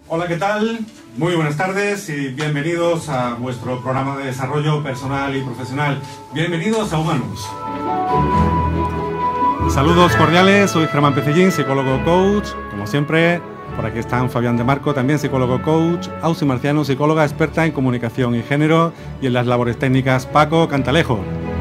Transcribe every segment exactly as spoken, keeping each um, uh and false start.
Hola, ¿qué tal? Muy buenas tardes y bienvenidos a vuestro programa de desarrollo personal y profesional. Bienvenidos a Humanos. Saludos cordiales, soy Germán Pecellín, psicólogo coach. Como siempre, por aquí están Fabián de Marco, también psicólogo coach, Ausi Marciano, psicóloga experta en comunicación y género y en las labores técnicas, Paco Cantalejo.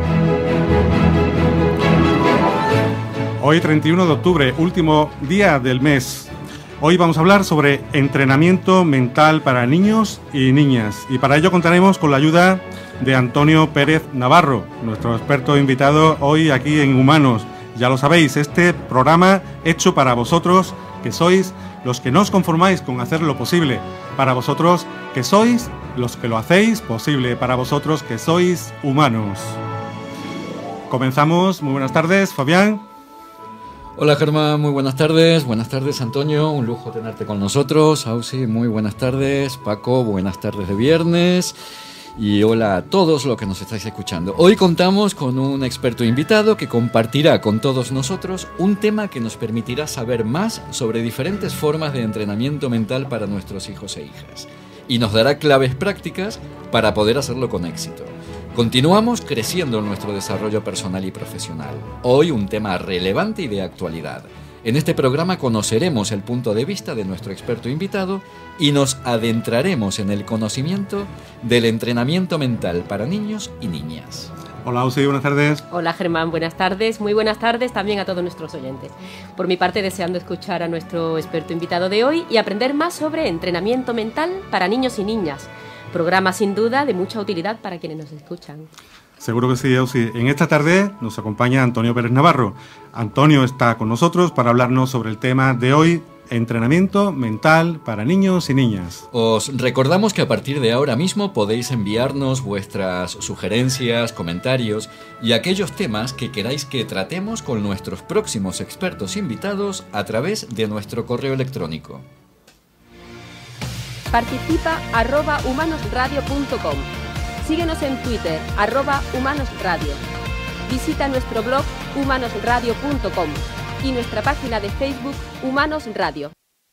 Hoy, treinta y uno de octubre, último día del mes. Hoy vamos a hablar sobre entrenamiento mental para niños y niñas. Y para ello contaremos con la ayuda de Antonio Pérez Navarro, nuestro experto invitado hoy aquí en Humanos. Ya lo sabéis, este programa hecho para vosotros, que sois los que no os conformáis con hacer lo posible. Para vosotros, que sois los que lo hacéis posible. Para vosotros, que sois humanos. Comenzamos. Muy buenas tardes, Fabián. Hola Germán, muy buenas tardes. Buenas tardes Antonio, un lujo tenerte con nosotros. Ausi, muy buenas tardes. Paco, buenas tardes de viernes. Y hola a todos los que nos estáis escuchando. Hoy contamos con un experto invitado que compartirá con todos nosotros un tema que nos permitirá saber más sobre diferentes formas de entrenamiento mental para nuestros hijos e hijas. Y nos dará claves prácticas para poder hacerlo con éxito. Continuamos creciendo en nuestro desarrollo personal y profesional. Hoy un tema relevante y de actualidad. En este programa conoceremos el punto de vista de nuestro experto invitado y nos adentraremos en el conocimiento del entrenamiento mental para niños y niñas. Hola, Ausi, buenas tardes. Hola, Germán, buenas tardes. Muy buenas tardes también a todos nuestros oyentes. Por mi parte, deseando escuchar a nuestro experto invitado de hoy y aprender más sobre entrenamiento mental para niños y niñas. Programa sin duda de mucha utilidad para quienes nos escuchan. Seguro que sí, Ausi. En esta tarde nos acompaña Antonio Pérez Navarro. Antonio está con nosotros para hablarnos sobre el tema de hoy, entrenamiento mental para niños y niñas. Os recordamos que a partir de ahora mismo podéis enviarnos vuestras sugerencias, comentarios y aquellos temas que queráis que tratemos con nuestros próximos expertos invitados a través de nuestro correo electrónico. Participa arroba humanosradio punto com. Síguenos en Twitter, arroba humanosradio. Visita nuestro blog humanosradio punto com y nuestra página de Facebook Humanos Radio.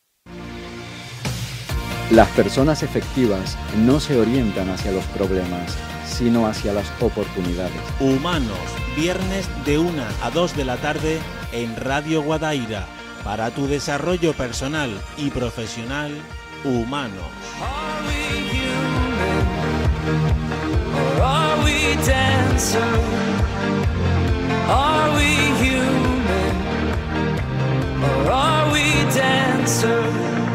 Las personas efectivas no se orientan hacia los problemas, sino hacia las oportunidades. Humanos, viernes de una a dos de la tarde en Radio Guadaira. Para tu desarrollo personal y profesional, Humanos. Are we human or are we dancer? Are we human or are we dancer?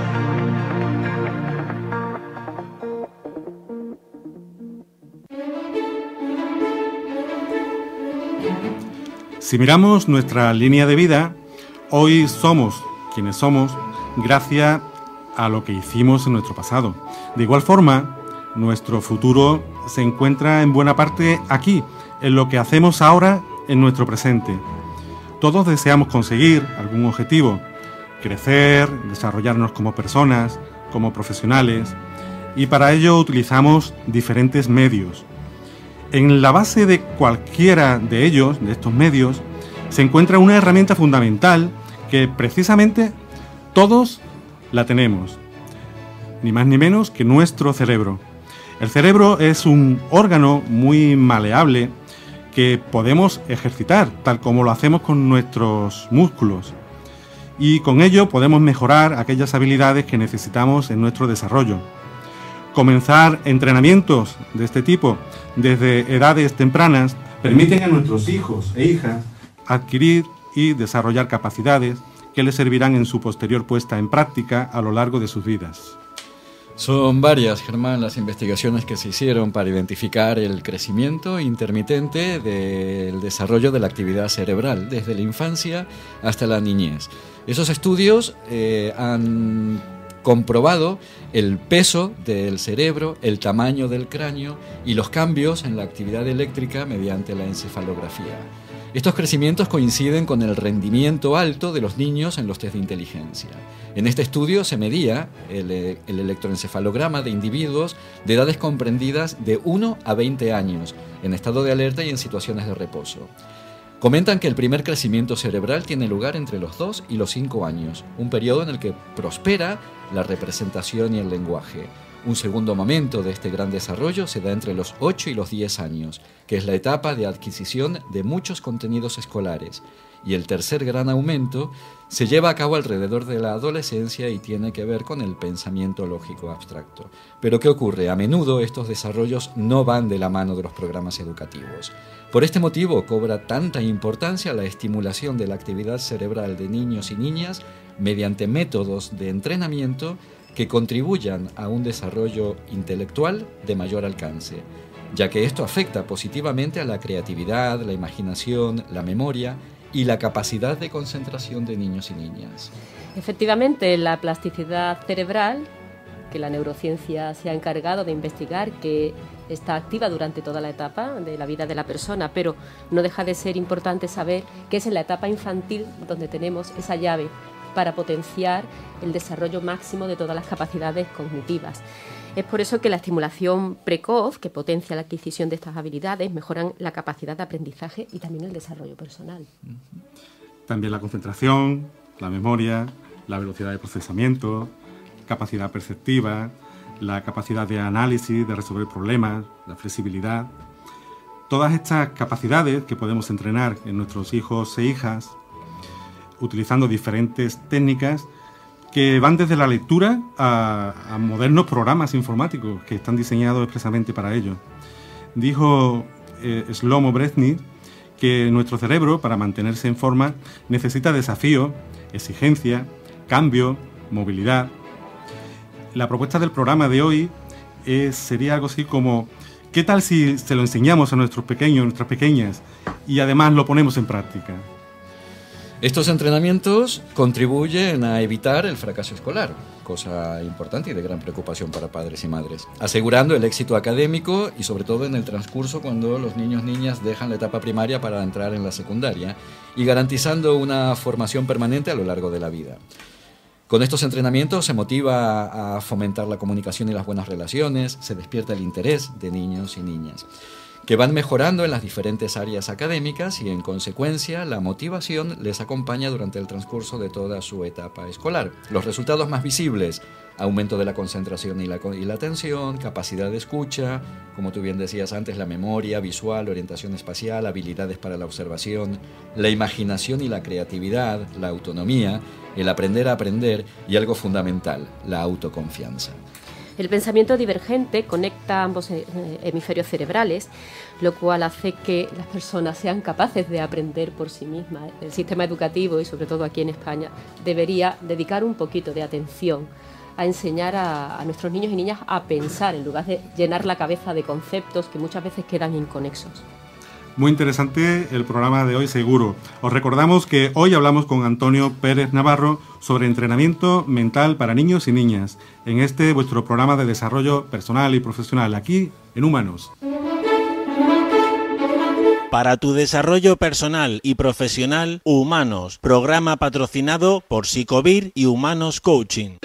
Si miramos nuestra línea de vida, hoy somos quienes somos gracias a lo que hicimos en nuestro pasado. De igual forma, nuestro futuro se encuentra en buena parte aquí, en lo que hacemos ahora en nuestro presente. Todos deseamos conseguir algún objetivo, crecer, desarrollarnos como personas, como profesionales, y para ello utilizamos diferentes medios. En la base de cualquiera de ellos, de estos medios, se encuentra una herramienta fundamental que precisamente todos la tenemos, ni más ni menos que nuestro cerebro. El cerebro es un órgano muy maleable que podemos ejercitar, tal como lo hacemos con nuestros músculos, y con ello podemos mejorar aquellas habilidades que necesitamos en nuestro desarrollo. Comenzar entrenamientos de este tipo desde edades tempranas permiten a nuestros hijos e hijas adquirir y desarrollar capacidades que les servirán en su posterior puesta en práctica a lo largo de sus vidas. Son varias, Germán, las investigaciones que se hicieron para identificar el crecimiento intermitente del desarrollo de la actividad cerebral desde la infancia hasta la niñez. Esos estudios eh, han comprobado el peso del cerebro, el tamaño del cráneo y los cambios en la actividad eléctrica mediante la encefalografía. Estos crecimientos coinciden con el rendimiento alto de los niños en los test de inteligencia. En este estudio se medía el, el electroencefalograma de individuos de edades comprendidas de uno a veinte años, en estado de alerta y en situaciones de reposo. Comentan que el primer crecimiento cerebral tiene lugar entre los dos y los cinco años, un periodo en el que prospera la representación y el lenguaje. Un segundo momento de este gran desarrollo se da entre los ocho y los diez años, que es la etapa de adquisición de muchos contenidos escolares. Y el tercer gran aumento se lleva a cabo alrededor de la adolescencia y tiene que ver con el pensamiento lógico abstracto. Pero ¿qué ocurre? A menudo estos desarrollos no van de la mano de los programas educativos. Por este motivo cobra tanta importancia la estimulación de la actividad cerebral de niños y niñas mediante métodos de entrenamiento que contribuyan a un desarrollo intelectual de mayor alcance, ya que esto afecta positivamente a la creatividad, la imaginación, la memoria y la capacidad de concentración de niños y niñas. Efectivamente, la plasticidad cerebral, que la neurociencia se ha encargado de investigar, que está activa durante toda la etapa de la vida de la persona, pero no deja de ser importante saber que es en la etapa infantil donde tenemos esa llave para potenciar el desarrollo máximo de todas las capacidades cognitivas. Es por eso que la estimulación precoz, que potencia la adquisición de estas habilidades, mejoran la capacidad de aprendizaje y también el desarrollo personal. También la concentración, la memoria, la velocidad de procesamiento, capacidad perceptiva, la capacidad de análisis, de resolver problemas, la flexibilidad. Todas estas capacidades que podemos entrenar en nuestros hijos e hijas utilizando diferentes técnicas que van desde la lectura a, a modernos programas informáticos que están diseñados expresamente para ello. Dijo eh, Shlomo Brezhnev que nuestro cerebro, para mantenerse en forma, necesita desafío, exigencia, cambio, movilidad. La propuesta del programa de hoy es, sería algo así como: ¿qué tal si se lo enseñamos a nuestros pequeños, nuestras pequeñas, y además lo ponemos en práctica? Estos entrenamientos contribuyen a evitar el fracaso escolar, cosa importante y de gran preocupación para padres y madres, asegurando el éxito académico y sobre todo en el transcurso cuando los niños y niñas dejan la etapa primaria para entrar en la secundaria y garantizando una formación permanente a lo largo de la vida. Con estos entrenamientos se motiva a fomentar la comunicación y las buenas relaciones, se despierta el interés de niños y niñas, que van mejorando en las diferentes áreas académicas y, en consecuencia, la motivación les acompaña durante el transcurso de toda su etapa escolar. Los resultados más visibles: aumento de la concentración y la, y la atención, capacidad de escucha, como tú bien decías antes, la memoria visual, orientación espacial, habilidades para la observación, la imaginación y la creatividad, la autonomía, el aprender a aprender y, algo fundamental, la autoconfianza. El pensamiento divergente conecta ambos hemisferios cerebrales, lo cual hace que las personas sean capaces de aprender por sí mismas. El sistema educativo, y sobre todo aquí en España, debería dedicar un poquito de atención a enseñar a, a nuestros niños y niñas a pensar, en lugar de llenar la cabeza de conceptos que muchas veces quedan inconexos. Muy interesante el programa de hoy, seguro. Os recordamos que hoy hablamos con Antonio Pérez Navarro sobre entrenamiento mental para niños y niñas, en este vuestro programa de desarrollo personal y profesional, aquí en Humanos. Para tu desarrollo personal y profesional, Humanos, programa patrocinado por Psicovir y Humanos Coaching.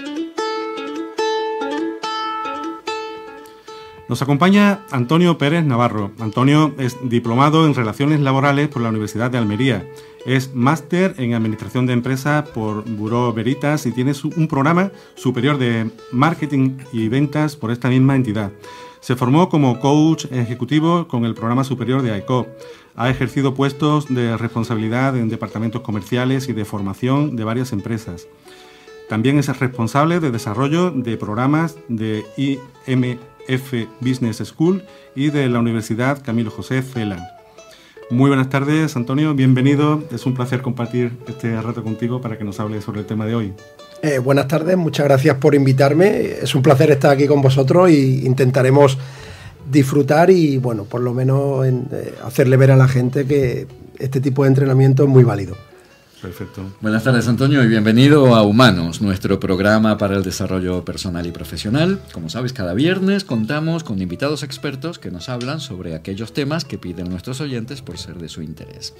Nos acompaña Antonio Pérez Navarro. Antonio es diplomado en Relaciones Laborales por la Universidad de Almería. Es máster en Administración de Empresas por Bureau Veritas y tiene un programa superior de Marketing y Ventas por esta misma entidad. Se formó como coach ejecutivo con el programa superior de A E C O. Ha ejercido puestos de responsabilidad en departamentos comerciales y de formación de varias empresas. También es responsable de desarrollo de programas de I M F Business School y de la Universidad Camilo José Cela. Muy buenas tardes, Antonio, bienvenido. Es un placer compartir este rato contigo para que nos hables sobre el tema de hoy. Eh, buenas tardes, muchas gracias por invitarme. Es un placer estar aquí con vosotros y intentaremos disfrutar y, bueno, por lo menos en, eh, hacerle ver a la gente que este tipo de entrenamiento es muy válido. Perfecto. Buenas tardes, Antonio, y bienvenido a Humanos, nuestro programa para el desarrollo personal y profesional. Como sabes, cada viernes contamos con invitados expertos que nos hablan sobre aquellos temas que piden nuestros oyentes por ser de su interés.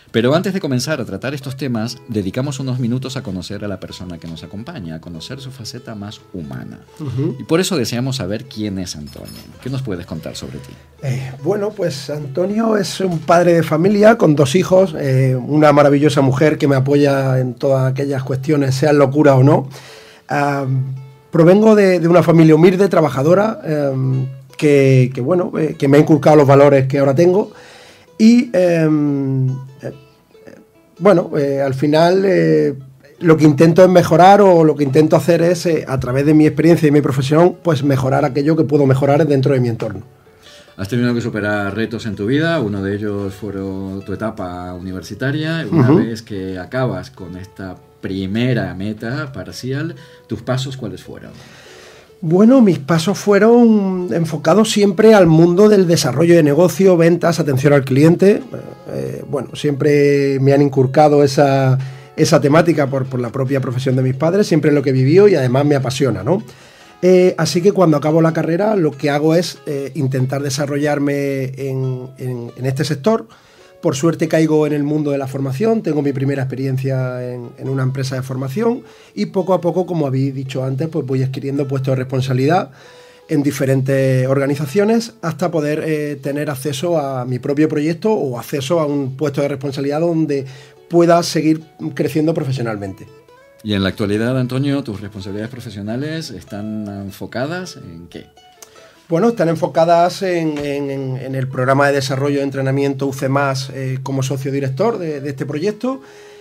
Pero antes de comenzar a tratar estos temas, dedicamos unos minutos a conocer a la persona que nos acompaña, a conocer su faceta más humana. Uh-huh. Y por eso deseamos saber quién es Antonio. ¿Qué nos puedes contar sobre ti? Eh, bueno, pues Antonio es un padre de familia con dos hijos, eh, una maravillosa mujer que me apoya en todas aquellas cuestiones, sean locura o no. Uh, provengo de, de una familia humilde, trabajadora, eh, que, que, bueno, eh, que me ha inculcado los valores que ahora tengo. Y, eh, eh, bueno, eh, al final eh, lo que intento es mejorar, o lo que intento hacer es, eh, a través de mi experiencia y mi profesión, pues mejorar aquello que puedo mejorar dentro de mi entorno. Has tenido que superar retos en tu vida, uno de ellos fue tu etapa universitaria. Una uh-huh. vez que acabas con esta primera meta parcial, ¿tus pasos cuáles fueron? Bueno, mis pasos fueron enfocados siempre al mundo del desarrollo de negocio, ventas, atención al cliente. Eh, bueno, siempre me han inculcado esa, esa temática por, por la propia profesión de mis padres, siempre es lo que he vivido y además me apasiona, ¿no? Eh, así que cuando acabo la carrera lo que hago es eh, intentar desarrollarme en, en, en este sector. Por suerte caigo en el mundo de la formación, tengo mi primera experiencia en, en una empresa de formación y poco a poco, como habéis dicho antes, pues voy adquiriendo puestos de responsabilidad en diferentes organizaciones hasta poder eh, tener acceso a mi propio proyecto o acceso a un puesto de responsabilidad donde pueda seguir creciendo profesionalmente. Y en la actualidad, Antonio, ¿tus responsabilidades profesionales están enfocadas en qué? Bueno, están enfocadas en, en, en el programa de desarrollo de entrenamiento U C más eh, como socio director de, de este proyecto,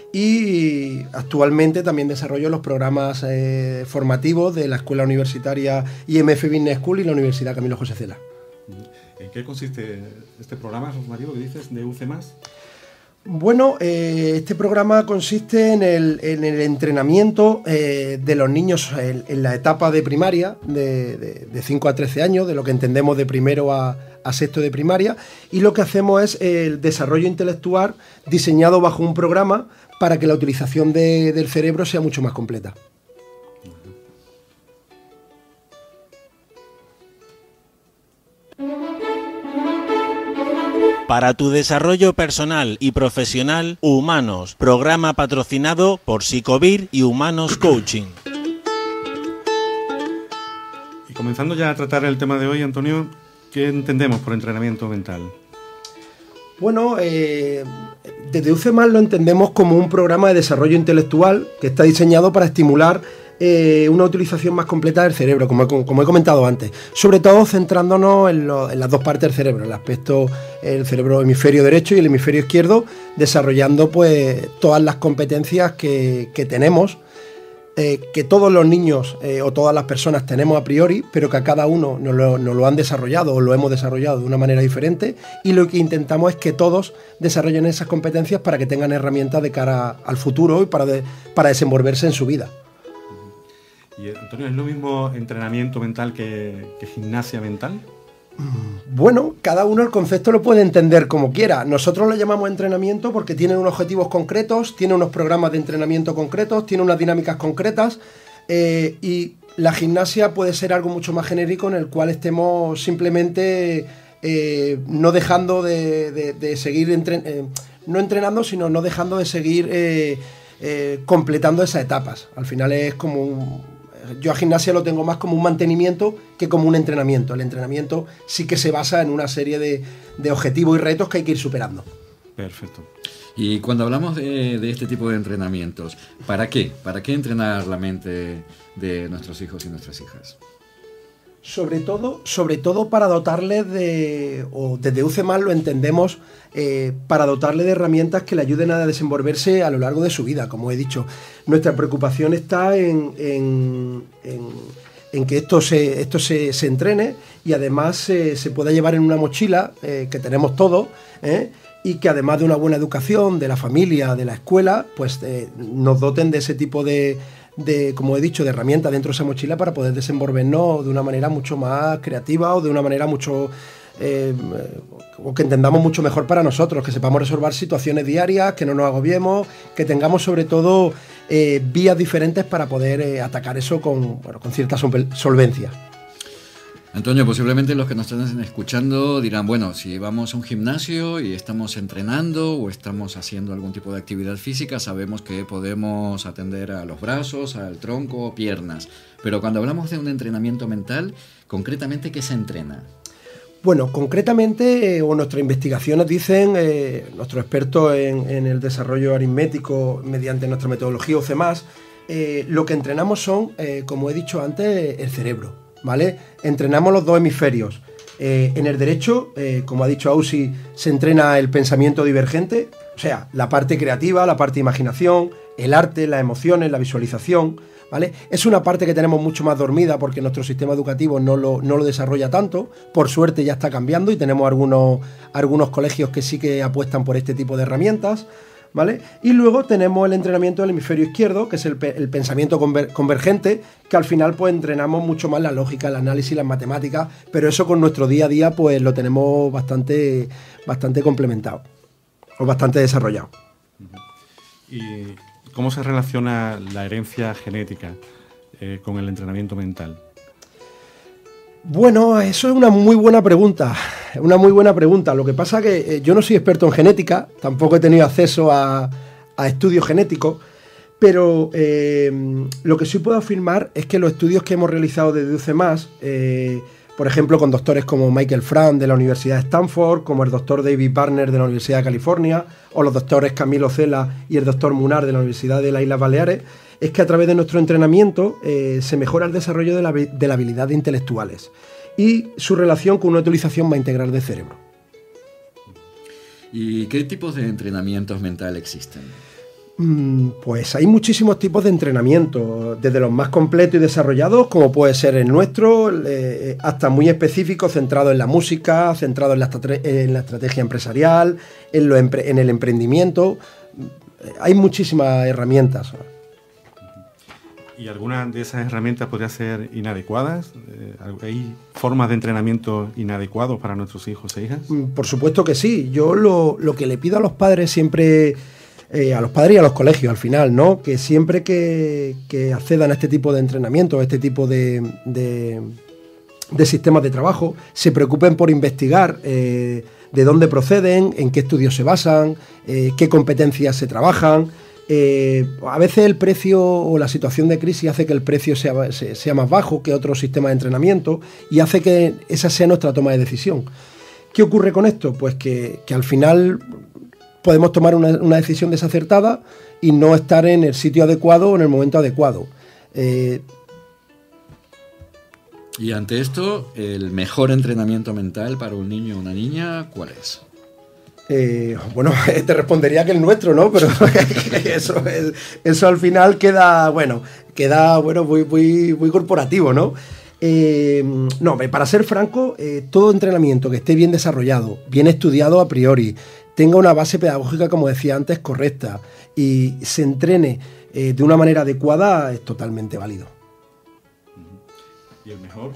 y actualmente también desarrollo los programas eh, formativos de la Escuela Universitaria I M F Business School y la Universidad Camilo José Cela. ¿En qué consiste este programa formativo que dices de U C más? Bueno, eh, este programa consiste en el, en el entrenamiento eh, de los niños en, en la etapa de primaria, de, de, de cinco a trece años, de lo que entendemos de primero a, a sexto de primaria, y lo que hacemos es el desarrollo intelectual diseñado bajo un programa para que la utilización de, del cerebro sea mucho más completa. Para tu desarrollo personal y profesional, Humanos, programa patrocinado por Psicovir y Humanos Coaching. Y comenzando ya a tratar el tema de hoy, Antonio, ¿qué entendemos por entrenamiento mental? Bueno, eh, desde U C más lo entendemos como un programa de desarrollo intelectual que está diseñado para estimular Eh, una utilización más completa del cerebro, como he, como he comentado antes, sobre todo centrándonos en, lo, en las dos partes del cerebro, el aspecto, el cerebro hemisferio derecho y el hemisferio izquierdo, desarrollando pues todas las competencias que, que tenemos, eh, que todos los niños eh, o todas las personas tenemos a priori, pero que a cada uno nos lo, nos lo han desarrollado o lo hemos desarrollado de una manera diferente, y lo que intentamos es que todos desarrollen esas competencias para que tengan herramientas de cara al futuro y para, de, para desenvolverse en su vida. Y Antonio, ¿es lo mismo entrenamiento mental que, que gimnasia mental? Bueno, cada uno el concepto lo puede entender como quiera. Nosotros lo llamamos entrenamiento porque tiene unos objetivos concretos, tiene unos programas de entrenamiento concretos, tiene unas dinámicas concretas, eh, y la gimnasia puede ser algo mucho más genérico en el cual estemos simplemente eh, no dejando de, de, de seguir, entre, eh, no entrenando, sino no dejando de seguir eh, eh, completando esas etapas. Al final es como un... Yo a gimnasia lo tengo más como un mantenimiento que como un entrenamiento. El entrenamiento sí que se basa en una serie de, de objetivos y retos que hay que ir superando. Perfecto. Y cuando hablamos de, de este tipo de entrenamientos, ¿para qué? ¿Para qué entrenar la mente de nuestros hijos y nuestras hijas? Sobre todo, sobre todo para dotarles de, o desde U C más lo entendemos, eh, para dotarle de herramientas que le ayuden a desenvolverse a lo largo de su vida. Como he dicho, nuestra preocupación está en, en, en, en que esto se, esto se, se entrene y además eh, se pueda llevar en una mochila eh, que tenemos todos, eh, y que además de una buena educación de la familia, de la escuela, pues eh, nos doten de ese tipo de... de, como he dicho, de herramientas dentro de esa mochila para poder desenvolvernos de una manera mucho más creativa o de una manera mucho eh, o que entendamos mucho mejor para nosotros, que sepamos resolver situaciones diarias, que no nos agobiemos, que tengamos sobre todo eh, vías diferentes para poder eh, atacar eso con, bueno, con cierta solvencia. Antonio, posiblemente los que nos están escuchando dirán, bueno, si vamos a un gimnasio y estamos entrenando o estamos haciendo algún tipo de actividad física, sabemos que podemos atender a los brazos, al tronco, piernas. Pero cuando hablamos de un entrenamiento mental, concretamente, ¿qué se entrena? Bueno, concretamente, eh, o nuestras investigaciones dicen, eh, nuestros expertos en, en el desarrollo aritmético mediante nuestra metodología U C más, eh, lo que entrenamos son, eh, como he dicho antes, el cerebro. ¿Vale? Entrenamos los dos hemisferios. Eh, en el derecho, eh, como ha dicho Ausi, se entrena el pensamiento divergente, o sea, la parte creativa, la parte de imaginación, el arte, las emociones, la visualización, ¿vale? Es una parte que tenemos mucho más dormida porque nuestro sistema educativo no lo, no lo desarrolla tanto. Por suerte ya está cambiando y tenemos algunos, algunos colegios que sí que apuestan por este tipo de herramientas, ¿vale? Y luego tenemos el entrenamiento del hemisferio izquierdo, que es el, el pensamiento conver convergente, que al final pues entrenamos mucho más la lógica, el análisis, las matemáticas, pero eso con nuestro día a día pues lo tenemos bastante, bastante complementado o bastante desarrollado. ¿Y cómo se relaciona la herencia genética eh, con el entrenamiento mental? Bueno, eso es una muy buena pregunta, una muy buena pregunta. Lo que pasa que eh, yo no soy experto en genética, tampoco he tenido acceso a, a estudios genéticos, pero eh, lo que sí puedo afirmar es que los estudios que hemos realizado desde U C más, eh, por ejemplo con doctores como Michael Frank de la Universidad de Stanford, como el doctor David Barner de la Universidad de California, o los doctores Camilo Cela y el doctor Munar de la Universidad de las Islas Baleares, es que a través de nuestro entrenamiento eh, se mejora el desarrollo de la, de la habilidad intelectuales y su relación con una utilización más integral del cerebro. ¿Y qué tipos de entrenamientos mentales existen? Mm, pues hay muchísimos tipos de entrenamiento, desde los más completos y desarrollados, como puede ser el nuestro, eh, hasta muy específicos, centrados en la música, centrados en la, en la estrategia empresarial, en, lo empre en el emprendimiento. Hay muchísimas herramientas. ¿Y alguna de esas herramientas podría ser inadecuadas? ¿Hay formas de entrenamiento inadecuados para nuestros hijos e hijas? Por supuesto que sí. Yo lo, lo que le pido a los padres siempre, eh, a los padres y a los colegios al final, ¿no? Que siempre que, que accedan a este tipo de entrenamiento, a este tipo de, de, de sistemas de trabajo, se preocupen por investigar eh, de dónde proceden, en qué estudios se basan, eh, qué competencias se trabajan. Eh, a veces el precio o la situación de crisis hace que el precio sea, sea más bajo que otros sistemas de entrenamiento y hace que esa sea nuestra toma de decisión. ¿Qué ocurre con esto? Pues que, que al final podemos tomar una, una decisión desacertada y no estar en el sitio adecuado o en el momento adecuado. Eh, y ante esto, ¿el mejor entrenamiento mental para un niño o una niña cuál es? Eh, bueno, te respondería que el nuestro, ¿no? Pero eso, eso al final queda, bueno, queda, bueno, muy, muy, muy corporativo, ¿no? Eh, no, para ser franco, eh, todo entrenamiento que esté bien desarrollado, bien estudiado a priori, tenga una base pedagógica, como decía antes, correcta y se entrene eh, de una manera adecuada, es totalmente válido. ¿Y el mejor?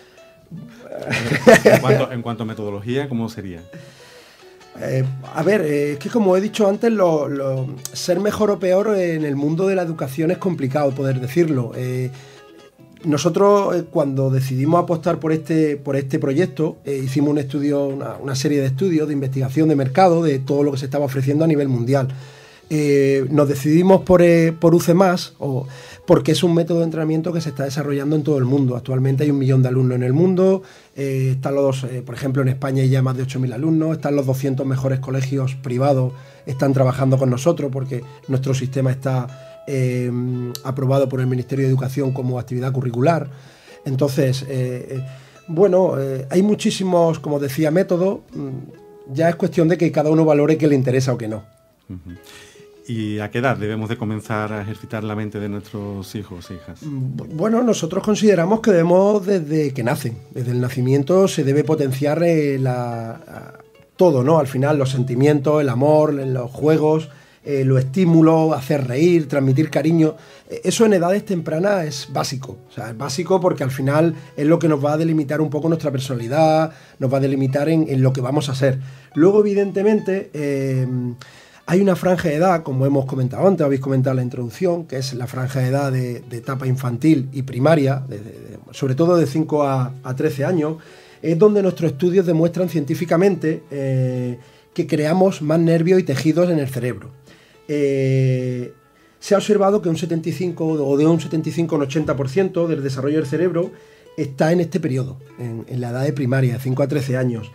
en, cuanto, en cuanto a metodología, ¿cómo sería? Eh, a ver, eh, es que como he dicho antes, lo, lo, ser mejor o peor en el mundo de la educación es complicado poder decirlo. Eh, nosotros eh, cuando decidimos apostar por este, por este proyecto, eh, hicimos un estudio, una, una serie de estudios de investigación de mercado de todo lo que se estaba ofreciendo a nivel mundial. Eh, nos decidimos por, eh, por U C más, o, porque es un método de entrenamiento que se está desarrollando en todo el mundo. Actualmente hay un millón de alumnos en el mundo, eh, están los, eh, por ejemplo en España hay ya más de ocho mil alumnos, están los doscientos mejores colegios privados, están trabajando con nosotros porque nuestro sistema está eh, aprobado por el Ministerio de Educación como actividad curricular. Entonces, eh, bueno, eh, hay muchísimos, como decía, métodos, ya es cuestión de que cada uno valore qué le interesa o qué no. Uh-huh. ¿Y a qué edad debemos de comenzar a ejercitar la mente de nuestros hijos e hijas? Bueno, nosotros consideramos que debemos desde que nacen, desde el nacimiento se debe potenciar eh, la, todo, ¿no? Al final los sentimientos, el amor, los juegos, eh, los estímulos, hacer reír, transmitir cariño. Eso en edades tempranas es básico, o sea, es básico porque al final es lo que nos va a delimitar un poco nuestra personalidad, nos va a delimitar en, en lo que vamos a ser. Luego, evidentemente, eh, Hay una franja de edad, como hemos comentado antes, habéis comentado en la introducción, que es la franja de edad de, de etapa infantil y primaria, de, de, de, sobre todo de cinco a trece años, es donde nuestros estudios demuestran científicamente eh, que creamos más nervios y tejidos en el cerebro. Eh, se ha observado que un setenta y cinco o de un setenta y cinco a un ochenta por ciento del desarrollo del cerebro está en este periodo, en, en la edad de primaria, de cinco a trece años.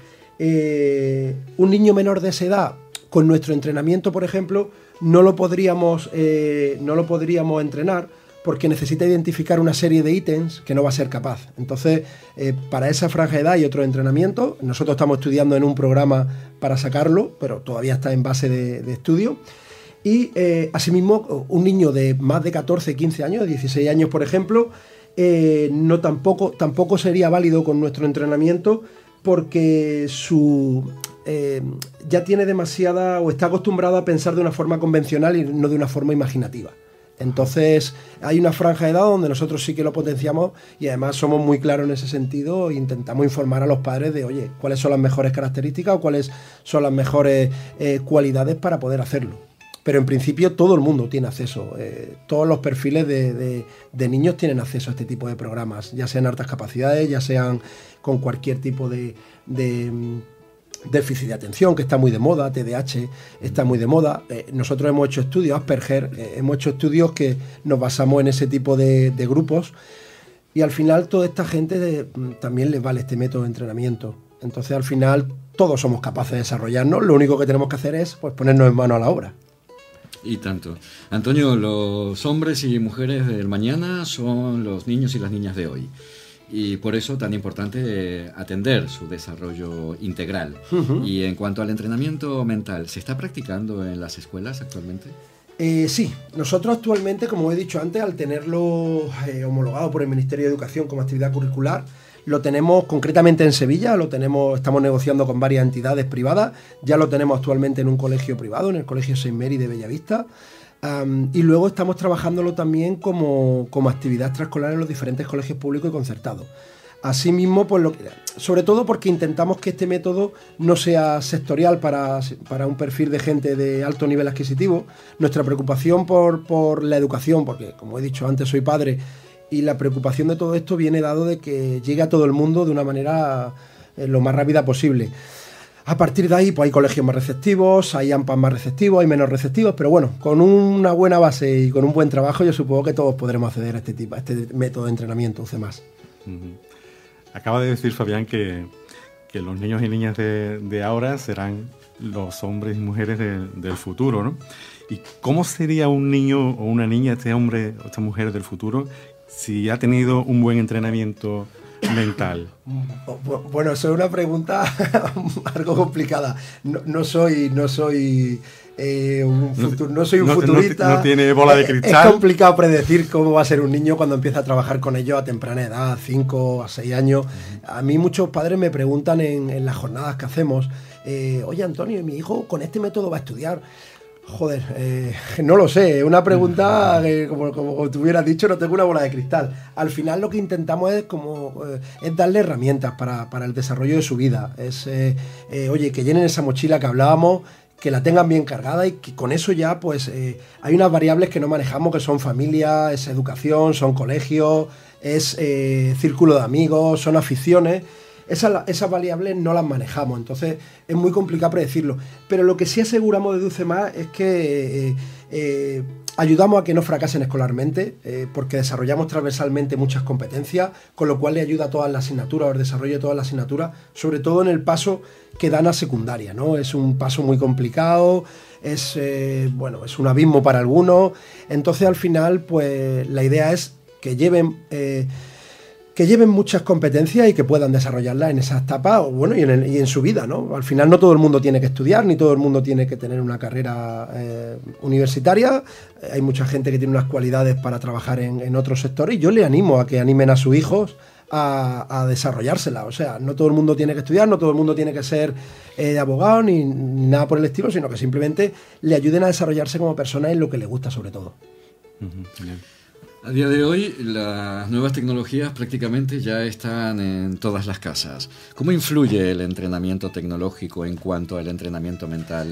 Eh, un niño menor de esa edad, con nuestro entrenamiento, por ejemplo, no lo podríamos, eh, no lo podríamos entrenar porque necesita identificar una serie de ítems que no va a ser capaz. Entonces, eh, para esa franja de edad y otros entrenamientos, nosotros estamos estudiando en un programa para sacarlo, pero todavía está en base de, de estudio. Y eh, asimismo, un niño de más de catorce, quince años, dieciséis años, por ejemplo, eh, no tampoco, tampoco sería válido con nuestro entrenamiento porque su... Eh, ya tiene demasiada o está acostumbrado a pensar de una forma convencional y no de una forma imaginativa. Entonces hay una franja de edad donde nosotros sí que lo potenciamos y además somos muy claros en ese sentido e intentamos informar a los padres de, oye, cuáles son las mejores características o cuáles son las mejores eh, cualidades para poder hacerlo. Pero en principio todo el mundo tiene acceso, eh, todos los perfiles de, de, de niños tienen acceso a este tipo de programas, ya sean altas capacidades, ya sean con cualquier tipo de... de déficit de atención, que está muy de moda, T D A H está muy de moda. Eh, nosotros hemos hecho estudios, Asperger, eh, hemos hecho estudios que nos basamos en ese tipo de, de grupos y al final toda esta gente de, también les vale este método de entrenamiento. Entonces al final todos somos capaces de desarrollarnos, lo único que tenemos que hacer es pues, ponernos en mano a la obra. Y tanto. Antonio, los hombres y mujeres del mañana son los niños y las niñas de hoy. Y por eso tan importante eh, atender su desarrollo integral. Uh-huh. Y en cuanto al entrenamiento mental, ¿se está practicando en las escuelas actualmente? Eh, sí, nosotros actualmente, como he dicho antes, al tenerlo eh, homologado por el Ministerio de Educación como actividad curricular, lo tenemos concretamente en Sevilla, lo tenemos, estamos negociando con varias entidades privadas, ya lo tenemos actualmente en un colegio privado, en el Colegio Saint Mary de Bellavista. Um, y luego estamos trabajándolo también como, como actividad extraescolar en los diferentes colegios públicos y concertados. Asimismo, pues lo que, sobre todo porque intentamos que este método no sea sectorial para, para un perfil de gente de alto nivel adquisitivo. Nuestra preocupación por, por la educación, porque como he dicho antes soy padre, y la preocupación de todo esto viene dado de que llegue a todo el mundo de una manera eh, lo más rápida posible. A partir de ahí, pues hay colegios más receptivos, hay A M P As más receptivos, hay menos receptivos, pero bueno, con una buena base y con un buen trabajo, yo supongo que todos podremos acceder a este tipo, a este método de entrenamiento U C más. Uh-huh. Acaba de decir Fabián que, que los niños y niñas de, de ahora serán los hombres y mujeres de, del futuro, ¿no? ¿Y cómo sería un niño o una niña, este hombre o esta mujer del futuro, si ha tenido un buen entrenamiento mental? Bueno, eso es una pregunta algo complicada. No, no soy, no soy eh, un futuro, no soy un no, futurista. No, no tiene bola de cristal. Es complicado predecir cómo va a ser un niño cuando empieza a trabajar con ellos a temprana edad, cinco a seis años. A mí muchos padres me preguntan en, en las jornadas que hacemos, eh, oye Antonio, mi hijo con este método va a estudiar. Joder, eh, no lo sé, es una pregunta que, como, como tú hubieras dicho, no tengo una bola de cristal. Al final lo que intentamos es como eh, es darle herramientas para, para el desarrollo de su vida. Es, eh, eh, oye, que llenen esa mochila que hablábamos, que la tengan bien cargada y que con eso ya, pues, eh, hay unas variables que no manejamos, que son familia, es educación, son colegios, es eh, círculo de amigos, son aficiones. Esas, esas variables no las manejamos, entonces es muy complicado predecirlo. Pero lo que sí aseguramos de U C más es que eh, eh, ayudamos a que no fracasen escolarmente, eh, porque desarrollamos transversalmente muchas competencias, con lo cual le ayuda a todas las asignaturas, al desarrollo de todas las asignaturas, sobre todo en el paso que dan a secundaria, ¿no? Es un paso muy complicado, es, eh, bueno, es un abismo para algunos, entonces al final pues la idea es que lleven... Eh, que lleven muchas competencias y que puedan desarrollarlas en esa etapa, bueno, y en, el, y en su vida, ¿no? Al final no todo el mundo tiene que estudiar, ni todo el mundo tiene que tener una carrera eh, universitaria. Hay mucha gente que tiene unas cualidades para trabajar en, en otros sectores y yo le animo a que animen a sus hijos a, a desarrollársela. O sea, no todo el mundo tiene que estudiar, no todo el mundo tiene que ser eh, abogado ni, ni nada por el estilo, sino que simplemente le ayuden a desarrollarse como persona en lo que le gusta sobre todo. Uh-huh. Bien. A día de hoy, las nuevas tecnologías prácticamente ya están en todas las casas. ¿Cómo influye el entrenamiento tecnológico en cuanto al entrenamiento mental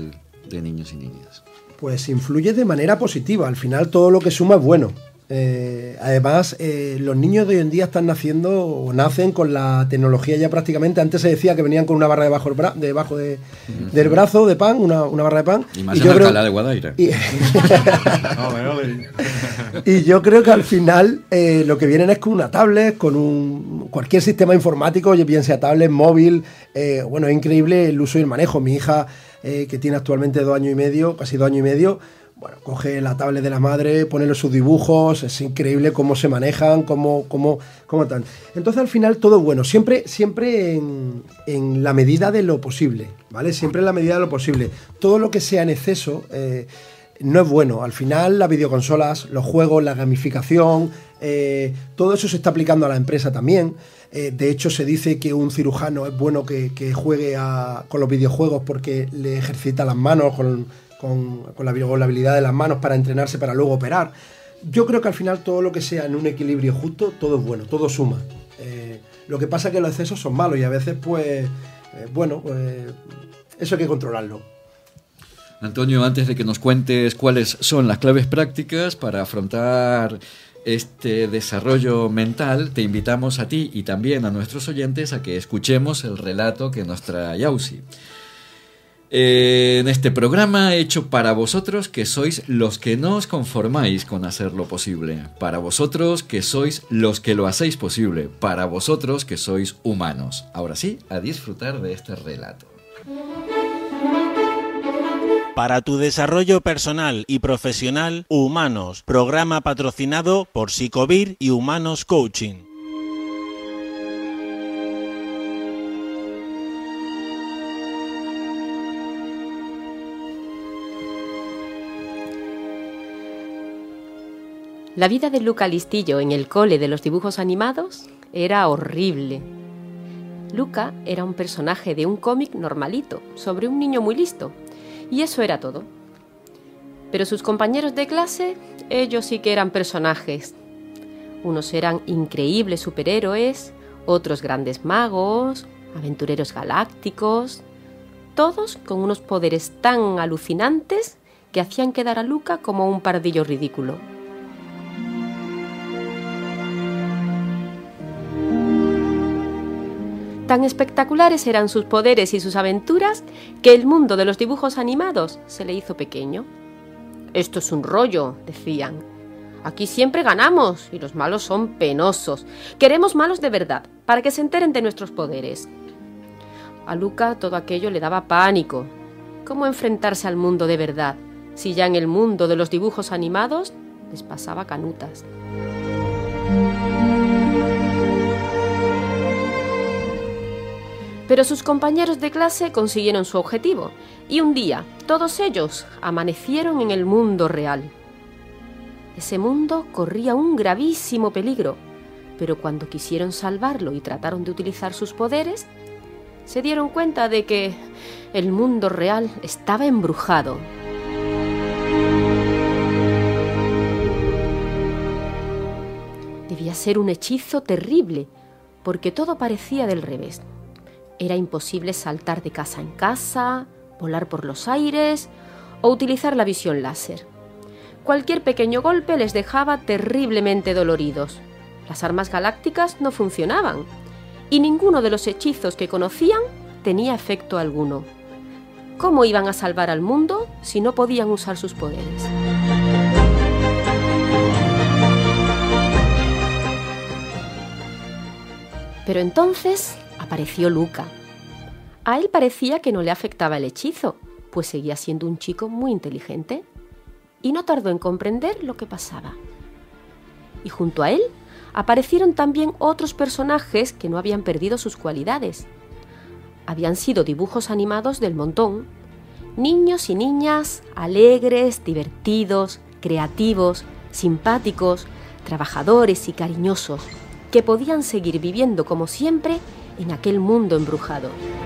de niños y niñas? Pues influye de manera positiva. Al final todo lo que suma es bueno. Eh, además, eh, los niños de hoy en día están naciendo o nacen con la tecnología ya prácticamente. Antes se decía que venían con una barra debajo, del, bra debajo de, uh-huh. del brazo de pan, una, una barra de pan. Y más y en yo Alcalá creo, de Guadaira. Y, y yo creo que al final eh, lo que vienen es con una tablet, con un cualquier sistema informático, bien sea tablet, móvil. Eh, bueno, es increíble el uso y el manejo. Mi hija, eh, que tiene actualmente dos años y medio, casi dos años y medio, bueno, coge la tablet de la madre, pone sus dibujos, es increíble cómo se manejan, cómo, cómo, cómo tal. Entonces al final todo es bueno, siempre, siempre en, en la medida de lo posible, ¿vale? Siempre en la medida de lo posible. Todo lo que sea en exceso eh, no es bueno. Al final las videoconsolas, los juegos, la gamificación, eh, todo eso se está aplicando a la empresa también. Eh, de hecho se dice que un cirujano es bueno que, que juegue a, con los videojuegos porque le ejercita las manos, con... Con, con, la, con la habilidad de las manos para entrenarse para luego operar. Yo creo que al final todo lo que sea en un equilibrio justo, todo es bueno, todo suma. Eh, lo que pasa es que los excesos son malos y a veces, pues, eh, bueno, pues, eso hay que controlarlo. Antonio, antes de que nos cuentes cuáles son las claves prácticas para afrontar este desarrollo mental, te invitamos a ti y también a nuestros oyentes a que escuchemos el relato que nos trae Yausi. En este programa hecho para vosotros que sois los que no os conformáis con hacerlo posible, para vosotros que sois los que lo hacéis posible, para vosotros que sois humanos. Ahora sí, a disfrutar de este relato. Para tu desarrollo personal y profesional, Humanos, programa patrocinado por Psicovir y Humanos Coaching. La vida de Luca Listillo en el cole de los dibujos animados era horrible. Luca era un personaje de un cómic normalito, sobre un niño muy listo, y eso era todo. Pero sus compañeros de clase, ellos sí que eran personajes. Unos eran increíbles superhéroes, otros grandes magos, aventureros galácticos, todos con unos poderes tan alucinantes que hacían quedar a Luca como un pardillo ridículo. Tan espectaculares eran sus poderes y sus aventuras que el mundo de los dibujos animados se le hizo pequeño. «Esto es un rollo», decían. «Aquí siempre ganamos y los malos son penosos. Queremos malos de verdad, para que se enteren de nuestros poderes». A Luca todo aquello le daba pánico. ¿Cómo enfrentarse al mundo de verdad, si ya en el mundo de los dibujos animados les pasaba canutas? Pero sus compañeros de clase consiguieron su objetivo y un día todos ellos amanecieron en el mundo real. Ese mundo corría un gravísimo peligro, pero cuando quisieron salvarlo y trataron de utilizar sus poderes, se dieron cuenta de que el mundo real estaba embrujado. Debía ser un hechizo terrible, porque todo parecía del revés. Era imposible saltar de casa en casa, volar por los aires o utilizar la visión láser. Cualquier pequeño golpe les dejaba terriblemente doloridos. Las armas galácticas no funcionaban y ninguno de los hechizos que conocían tenía efecto alguno. ¿Cómo iban a salvar al mundo si no podían usar sus poderes? Pero entonces apareció Luca. A él parecía que no le afectaba el hechizo, pues seguía siendo un chico muy inteligente, y no tardó en comprender lo que pasaba. Y junto a él aparecieron también otros personajes que no habían perdido sus cualidades. Habían sido dibujos animados del montón, niños y niñas alegres, divertidos, creativos, simpáticos, trabajadores y cariñosos, que podían seguir viviendo como siempre en aquel mundo embrujado.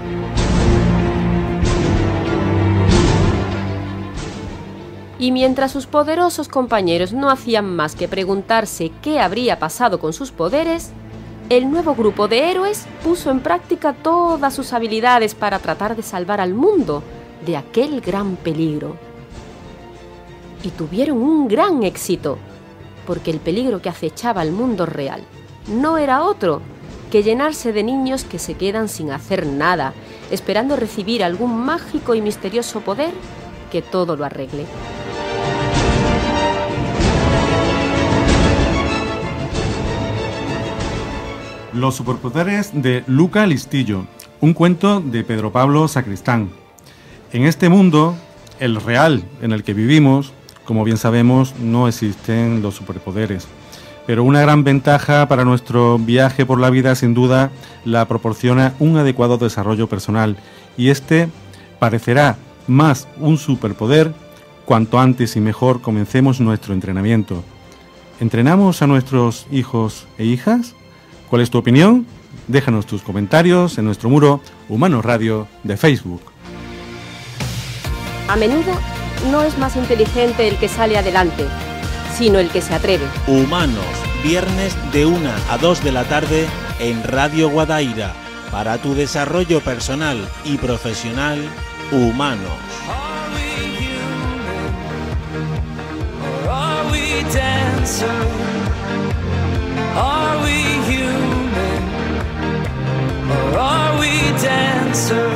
Y mientras sus poderosos compañeros no hacían más que preguntarse qué habría pasado con sus poderes, el nuevo grupo de héroes puso en práctica todas sus habilidades para tratar de salvar al mundo de aquel gran peligro. Y tuvieron un gran éxito, porque el peligro que acechaba al mundo real no era otro que llenarse de niños que se quedan sin hacer nada, esperando recibir algún mágico y misterioso poder que todo lo arregle. Los superpoderes de Luca Listillo, un cuento de Pedro Pablo Sacristán. En este mundo, el real en el que vivimos, como bien sabemos, no existen los superpoderes. Pero una gran ventaja para nuestro viaje por la vida, sin duda, la proporciona un adecuado desarrollo personal. Y este parecerá más un superpoder cuanto antes y mejor comencemos nuestro entrenamiento. ¿Entrenamos a nuestros hijos e hijas? ¿Cuál es tu opinión? Déjanos tus comentarios en nuestro muro Humanos Radio de Facebook. A menudo no es más inteligente el que sale adelante, sino el que se atreve. Humanos, viernes de una a dos de la tarde en Radio Guadaira. Para tu desarrollo personal y profesional, Humanos. Are we human or are we dancer? Are we human or are we dancer?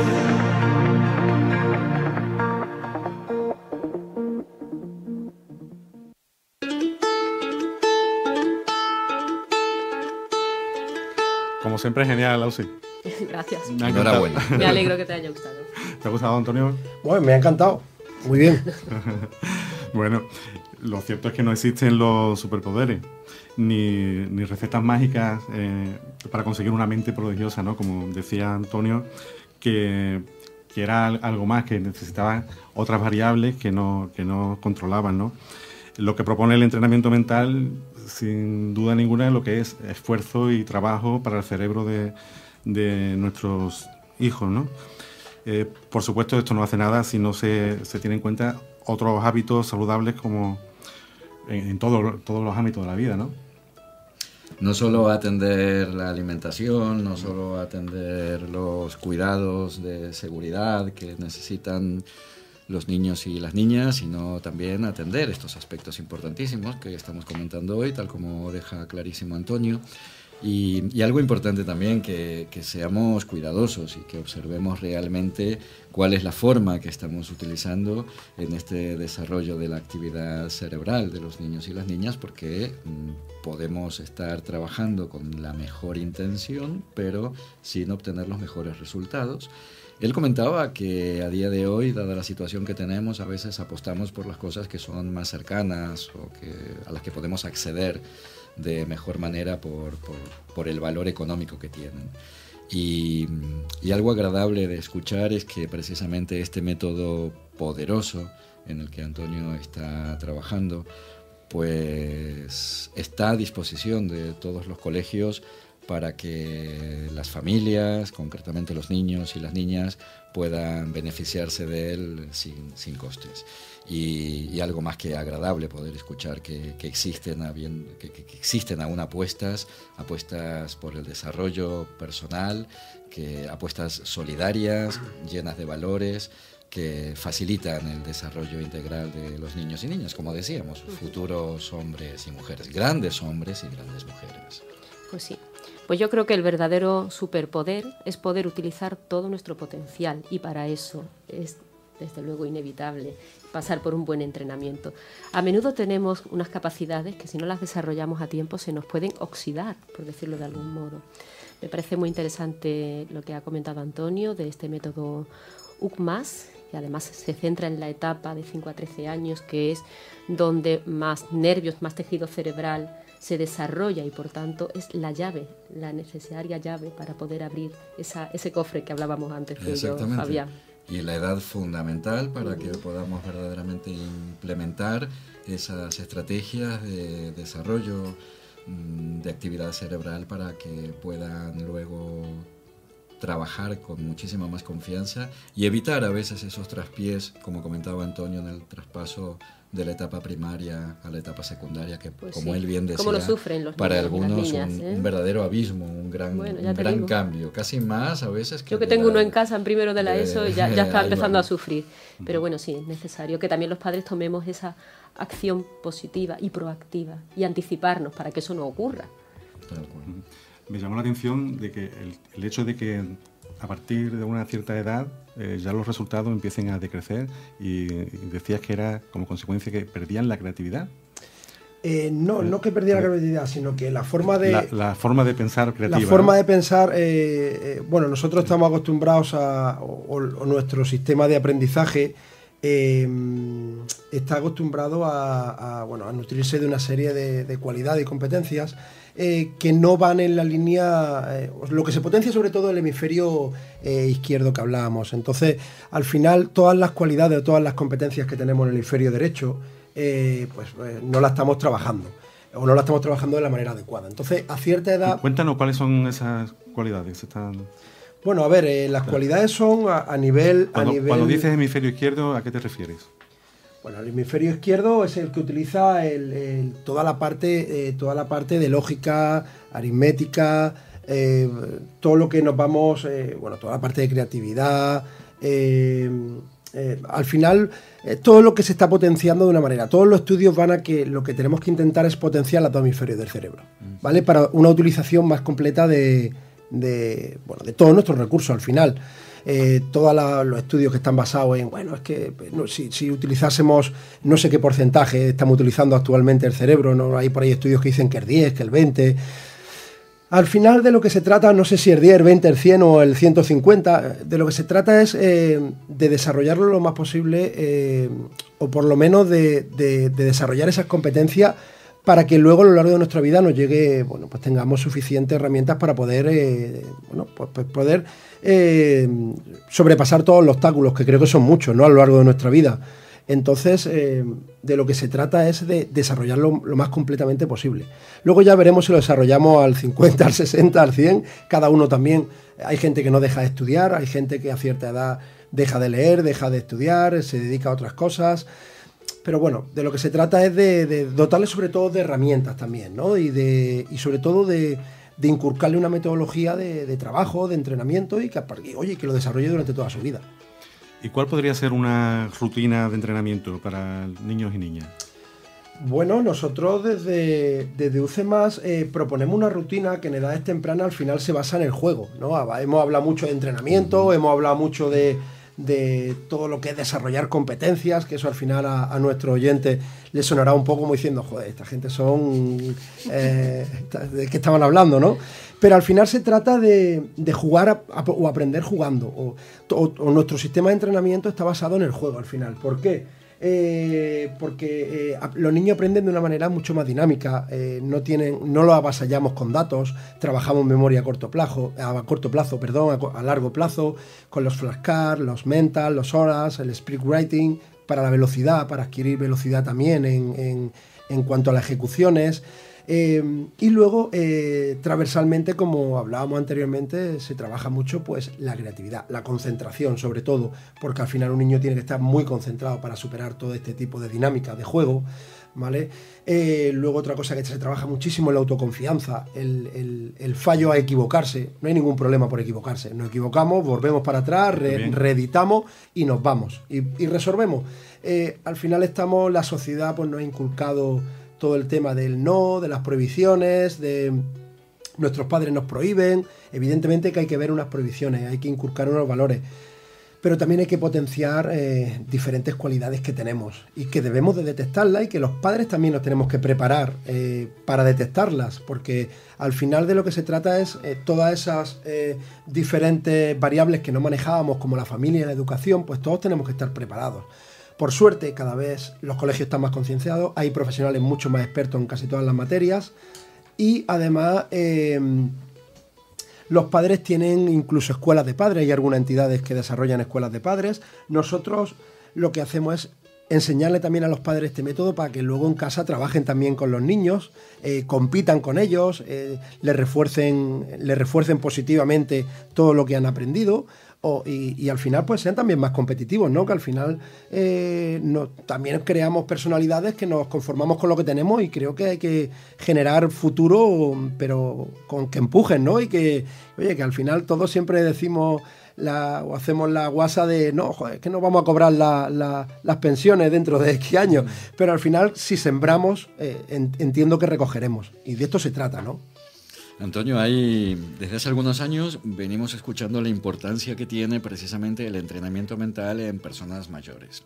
Como siempre, genial, Ausi. Gracias. Me ha encantado. Enhorabuena. Me alegro que te haya gustado. ¿Te ha gustado, Antonio? Bueno, me ha encantado. Muy bien. Bueno, lo cierto es que no existen los superpoderes, ni, ni recetas mágicas eh, para conseguir una mente prodigiosa, ¿no? Como decía Antonio, que, que era algo más, que necesitaba otras variables que no, que no controlaban, ¿no? Lo que propone el entrenamiento mental, sin duda ninguna, es lo que es esfuerzo y trabajo para el cerebro de, de nuestros hijos, ¿no? Eh, por supuesto, esto no hace nada si no se, se tiene en cuenta otros hábitos saludables como en, en todo, todos los ámbitos de la vida, ¿no? No solo atender la alimentación, no solo atender los cuidados de seguridad que necesitan los niños y las niñas, sino también atender estos aspectos importantísimos que estamos comentando hoy, tal como deja clarísimo Antonio. Y, y algo importante también, que, que seamos cuidadosos y que observemos realmente cuál es la forma que estamos utilizando en este desarrollo de la actividad cerebral de los niños y las niñas, porque mm, podemos estar trabajando con la mejor intención, pero sin obtener los mejores resultados. Él comentaba que a día de hoy, dada la situación que tenemos, a veces apostamos por las cosas que son más cercanas o que, a las que podemos acceder de mejor manera por, por, por el valor económico que tienen. Y, y algo agradable de escuchar es que precisamente este método poderoso en el que Antonio está trabajando, pues está a disposición de todos los colegios para que las familias, concretamente los niños y las niñas, puedan beneficiarse de él sin, sin costes. Y, y algo más que agradable poder escuchar que, que, existen, habien, que, que existen aún apuestas, apuestas por el desarrollo personal, que, apuestas solidarias, llenas de valores, que facilitan el desarrollo integral de los niños y niñas, como decíamos, futuros hombres y mujeres, grandes hombres y grandes mujeres. Pues sí. Pues yo creo que el verdadero superpoder es poder utilizar todo nuestro potencial, y para eso es, desde luego, inevitable pasar por un buen entrenamiento. A menudo tenemos unas capacidades que, si no las desarrollamos a tiempo, se nos pueden oxidar, por decirlo de algún modo. Me parece muy interesante lo que ha comentado Antonio de este método U C M A S, y además se centra en la etapa de cinco a trece años, que es donde más nervios, más tejido cerebral se desarrolla, y por tanto es la llave, la necesaria llave para poder abrir esa, ese cofre que hablábamos antes de ello, Fabián. Y la edad fundamental para que podamos verdaderamente implementar esas estrategias de desarrollo de actividad cerebral para que puedan luego trabajar con muchísima más confianza y evitar a veces esos traspiés, como comentaba Antonio, en el traspaso de la etapa primaria a la etapa secundaria, que Pues como sí. él bien decía, ¿Cómo lo sufren los para niños y las algunos niñas, un, eh? un verdadero abismo, un gran, Bueno, ya un te gran digo. cambio, casi más a veces que... Yo que de tengo la- uno en casa en primero de la de- ESO y ya, ya está ahí empezando va. a sufrir. Pero bueno, sí, es necesario que también los padres tomemos esa acción positiva y proactiva y anticiparnos para que eso no ocurra. Tal cual. Me llamó la atención de que el, el hecho de que a partir de una cierta edad eh, ya los resultados empiecen a decrecer y, y decías que era como consecuencia que perdían la creatividad. Eh, no, no que perdiera la creatividad, sino que la forma de... La, la forma de pensar creativa. La forma ¿no? de pensar, eh, eh, bueno, nosotros estamos acostumbrados a, o, o nuestro sistema de aprendizaje eh, está acostumbrado a, a, bueno, a nutrirse de una serie de, de cualidades y competencias eh, que no van en la línea, eh, lo que se potencia sobre todo el hemisferio eh, izquierdo que hablábamos. Entonces, al final, todas las cualidades o todas las competencias que tenemos en el hemisferio derecho, eh, pues eh, no las estamos trabajando. O no la estamos trabajando de la manera adecuada. Entonces, a cierta edad... Cuéntanos cuáles son esas cualidades. Están... Bueno, a ver, eh, las cualidades son a, a nivel... Cuando, a nivel cuando dices hemisferio izquierdo, ¿a qué te refieres? Bueno, el hemisferio izquierdo es el que utiliza el, el- toda, la parte, eh, toda la parte de lógica, aritmética, eh, todo lo que nos vamos... eh, bueno, toda la parte de creatividad... eh, eh, al final, eh, todo lo que se está potenciando de una manera. Todos los estudios van a que lo que tenemos que intentar es potenciar los dos hemisferios del cerebro, ¿vale? Para una utilización más completa de, de, bueno, de todos nuestros recursos al final. Eh, todos la- los estudios que están basados en, bueno, es que no, si, si utilizásemos no sé qué porcentaje estamos utilizando actualmente el cerebro, no hay por ahí estudios que dicen que el diez, que el veinte. Al final de lo que se trata, no sé si el diez, el veinte, el cien o el ciento cincuenta, de lo que se trata es eh, de desarrollarlo lo más posible eh, o por lo menos de, de- de desarrollar esas competencias para que luego a lo largo de nuestra vida nos llegue, bueno, pues tengamos suficientes herramientas para poder, eh, bueno, pues, pues poder eh, sobrepasar todos los obstáculos, que creo que son muchos, ¿no? A lo largo de nuestra vida. Entonces, eh, de lo que se trata es de desarrollarlo lo más completamente posible. Luego ya veremos si lo desarrollamos al cincuenta, al sesenta, al cien, cada uno también. Hay gente que no deja de estudiar, hay gente que a cierta edad deja de leer, deja de estudiar, se dedica a otras cosas. Pero bueno, de lo que se trata es de, de dotarle sobre todo de herramientas también, ¿no? Y, de, y sobre todo de, de inculcarle una metodología de, de trabajo, de entrenamiento y que, y, oye, que lo desarrolle durante toda su vida. ¿Y cuál podría ser una rutina de entrenamiento para niños y niñas? Bueno, nosotros desde, desde U C más eh, proponemos una rutina que en edades tempranas al final se basa en el juego, ¿no? Hemos hablado mucho de entrenamiento, uh-huh. hemos hablado mucho de, de todo lo que es desarrollar competencias, que eso al final a, a nuestros oyentes les sonará un poco como diciendo, joder, esta gente son... Eh, ¿de qué estaban hablando, no? Pero al final se trata de, de jugar a, a, o aprender jugando, o, o, o nuestro sistema de entrenamiento está basado en el juego al final. ¿Por qué? Eh, porque eh, los niños aprenden de una manera mucho más dinámica, eh, no tienen, no lo avasallamos con datos, trabajamos memoria a corto plazo, a corto plazo, perdón, a, a largo plazo, con los flashcards, los mental, los horas, el script writing, para la velocidad, para adquirir velocidad también en, en, en cuanto a las ejecuciones. Eh, y luego, eh, transversalmente, como hablábamos anteriormente, se trabaja mucho pues la creatividad, la concentración sobre todo, porque al final un niño tiene que estar muy concentrado para superar todo este tipo de dinámica de juego, ¿vale? Eh, luego otra cosa que se trabaja muchísimo es la autoconfianza, el, el, el fallo a equivocarse. No hay ningún problema por equivocarse, nos equivocamos, volvemos para atrás, re, reeditamos y nos vamos y, y resolvemos. Eh, al final estamos, la sociedad pues nos ha inculcado todo el tema del no, de las prohibiciones, de nuestros padres nos prohíben. Evidentemente que hay que ver unas prohibiciones, hay que inculcar unos valores, pero también hay que potenciar eh, diferentes cualidades que tenemos y que debemos de detectarlas, y que los padres también nos tenemos que preparar eh, para detectarlas, porque al final de lo que se trata es eh, todas esas eh, diferentes variables que no manejábamos, como la familia y la educación, pues todos tenemos que estar preparados. Por suerte, cada vez los colegios están más concienciados, hay profesionales mucho más expertos en casi todas las materias, y además eh, los padres tienen incluso escuelas de padres, hay algunas entidades que desarrollan escuelas de padres. Nosotros lo que hacemos es enseñarle también a los padres este método para que luego en casa trabajen también con los niños, eh, compitan con ellos, eh, les refuercen, les refuercen positivamente todo lo que han aprendido. O, y, y al final pues sean también más competitivos, ¿no? Que al final eh, no, también creamos personalidades que nos conformamos con lo que tenemos, y creo que hay que generar futuro, pero con que empujen, ¿no? Y que, oye, que al final todos siempre decimos la, o hacemos la guasa de no, joder, es que no vamos a cobrar la, la, las pensiones dentro de X años, pero al final si sembramos eh, en, entiendo que recogeremos, y de esto se trata, ¿no? Antonio, hay, desde hace algunos años venimos escuchando la importancia que tiene precisamente el entrenamiento mental en personas mayores.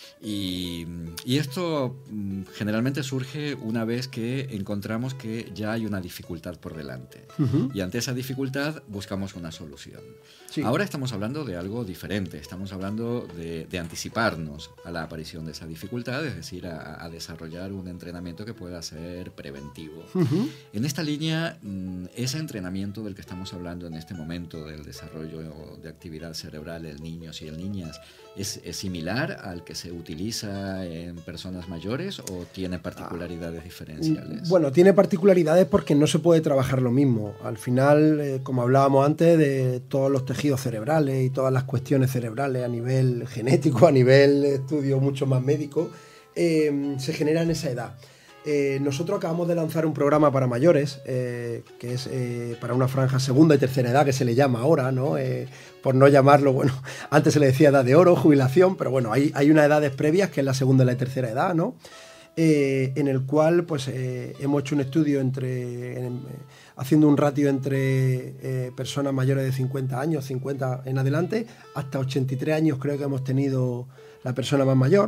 Y, y esto mm, generalmente surge una vez que encontramos que ya hay una dificultad por delante. Uh-huh. Y ante esa dificultad buscamos una solución. Sí. Ahora estamos hablando de algo diferente. Estamos hablando de, de anticiparnos a la aparición de esa dificultad, es decir, a, a desarrollar un entrenamiento que pueda ser preventivo. Uh-huh. En esta línea, mm, ese entrenamiento del que estamos hablando en este momento, del desarrollo de actividad cerebral en niños y en niñas, ¿es, es similar al que se utiliza utiliza en personas mayores o tiene particularidades ah, diferenciales? Bueno, tiene particularidades porque no se puede trabajar lo mismo. Al final, eh, como hablábamos antes, de todos los tejidos cerebrales y todas las cuestiones cerebrales a nivel genético, a nivel estudio mucho más médico, eh, se genera en esa edad. Eh, nosotros acabamos de lanzar un programa para mayores, eh, que es eh, para una franja segunda y tercera edad, que se le llama ahora, ¿no? Eh, por no llamarlo, bueno, antes se le decía edad de oro, jubilación, pero bueno, hay, hay unas edades previas, que es la segunda y la tercera edad, ¿no? Eh, en el cual, pues, eh, hemos hecho un estudio entre, en, haciendo un ratio entre eh, personas mayores de cincuenta años, cincuenta en adelante, hasta ochenta y tres años creo que hemos tenido la persona más mayor.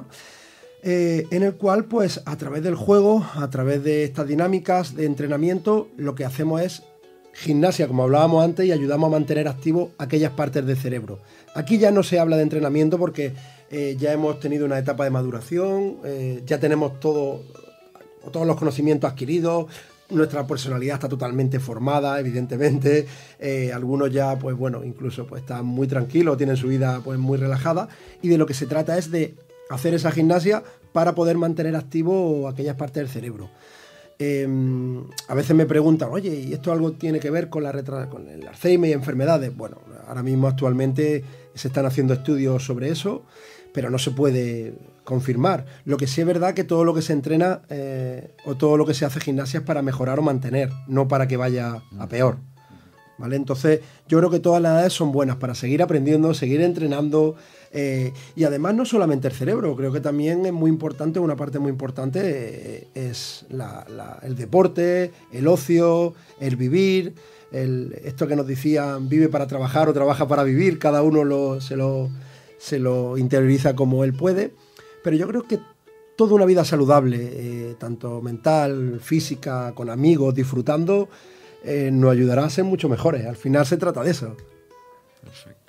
Eh, en el cual, pues, a través del juego, a través de estas dinámicas de entrenamiento, lo que hacemos es gimnasia, como hablábamos antes, y ayudamos a mantener activo aquellas partes del cerebro. Aquí ya no se habla de entrenamiento porque eh, ya hemos tenido una etapa de maduración, eh, ya tenemos todo, todos los conocimientos adquiridos, nuestra personalidad está totalmente formada, evidentemente, eh, algunos ya, pues bueno, incluso pues están muy tranquilos, tienen su vida pues muy relajada, y de lo que se trata es de hacer esa gimnasia para poder mantener activo aquellas partes del cerebro. Eh, a veces me preguntan, oye, ¿y esto algo tiene que ver con, la retra- con el Alzheimer y enfermedades? Bueno, ahora mismo actualmente se están haciendo estudios sobre eso, pero no se puede confirmar. Lo que sí es verdad que todo lo que se entrena eh, o todo lo que se hace gimnasia es para mejorar o mantener, no para que vaya a peor. ¿Vale? Entonces yo creo que todas las edades son buenas para seguir aprendiendo, seguir entrenando, eh, y además no solamente el cerebro, creo que también es muy importante, una parte muy importante eh, es la, la, el deporte, el ocio, el vivir, el, esto que nos decían, vive para trabajar o trabaja para vivir, cada uno lo, se, lo, se lo interioriza como él puede, pero yo creo que toda una vida saludable, eh, tanto mental, física, con amigos, disfrutando, Eh, nos ayudará a ser mucho mejores. Al final se trata de eso. Perfecto.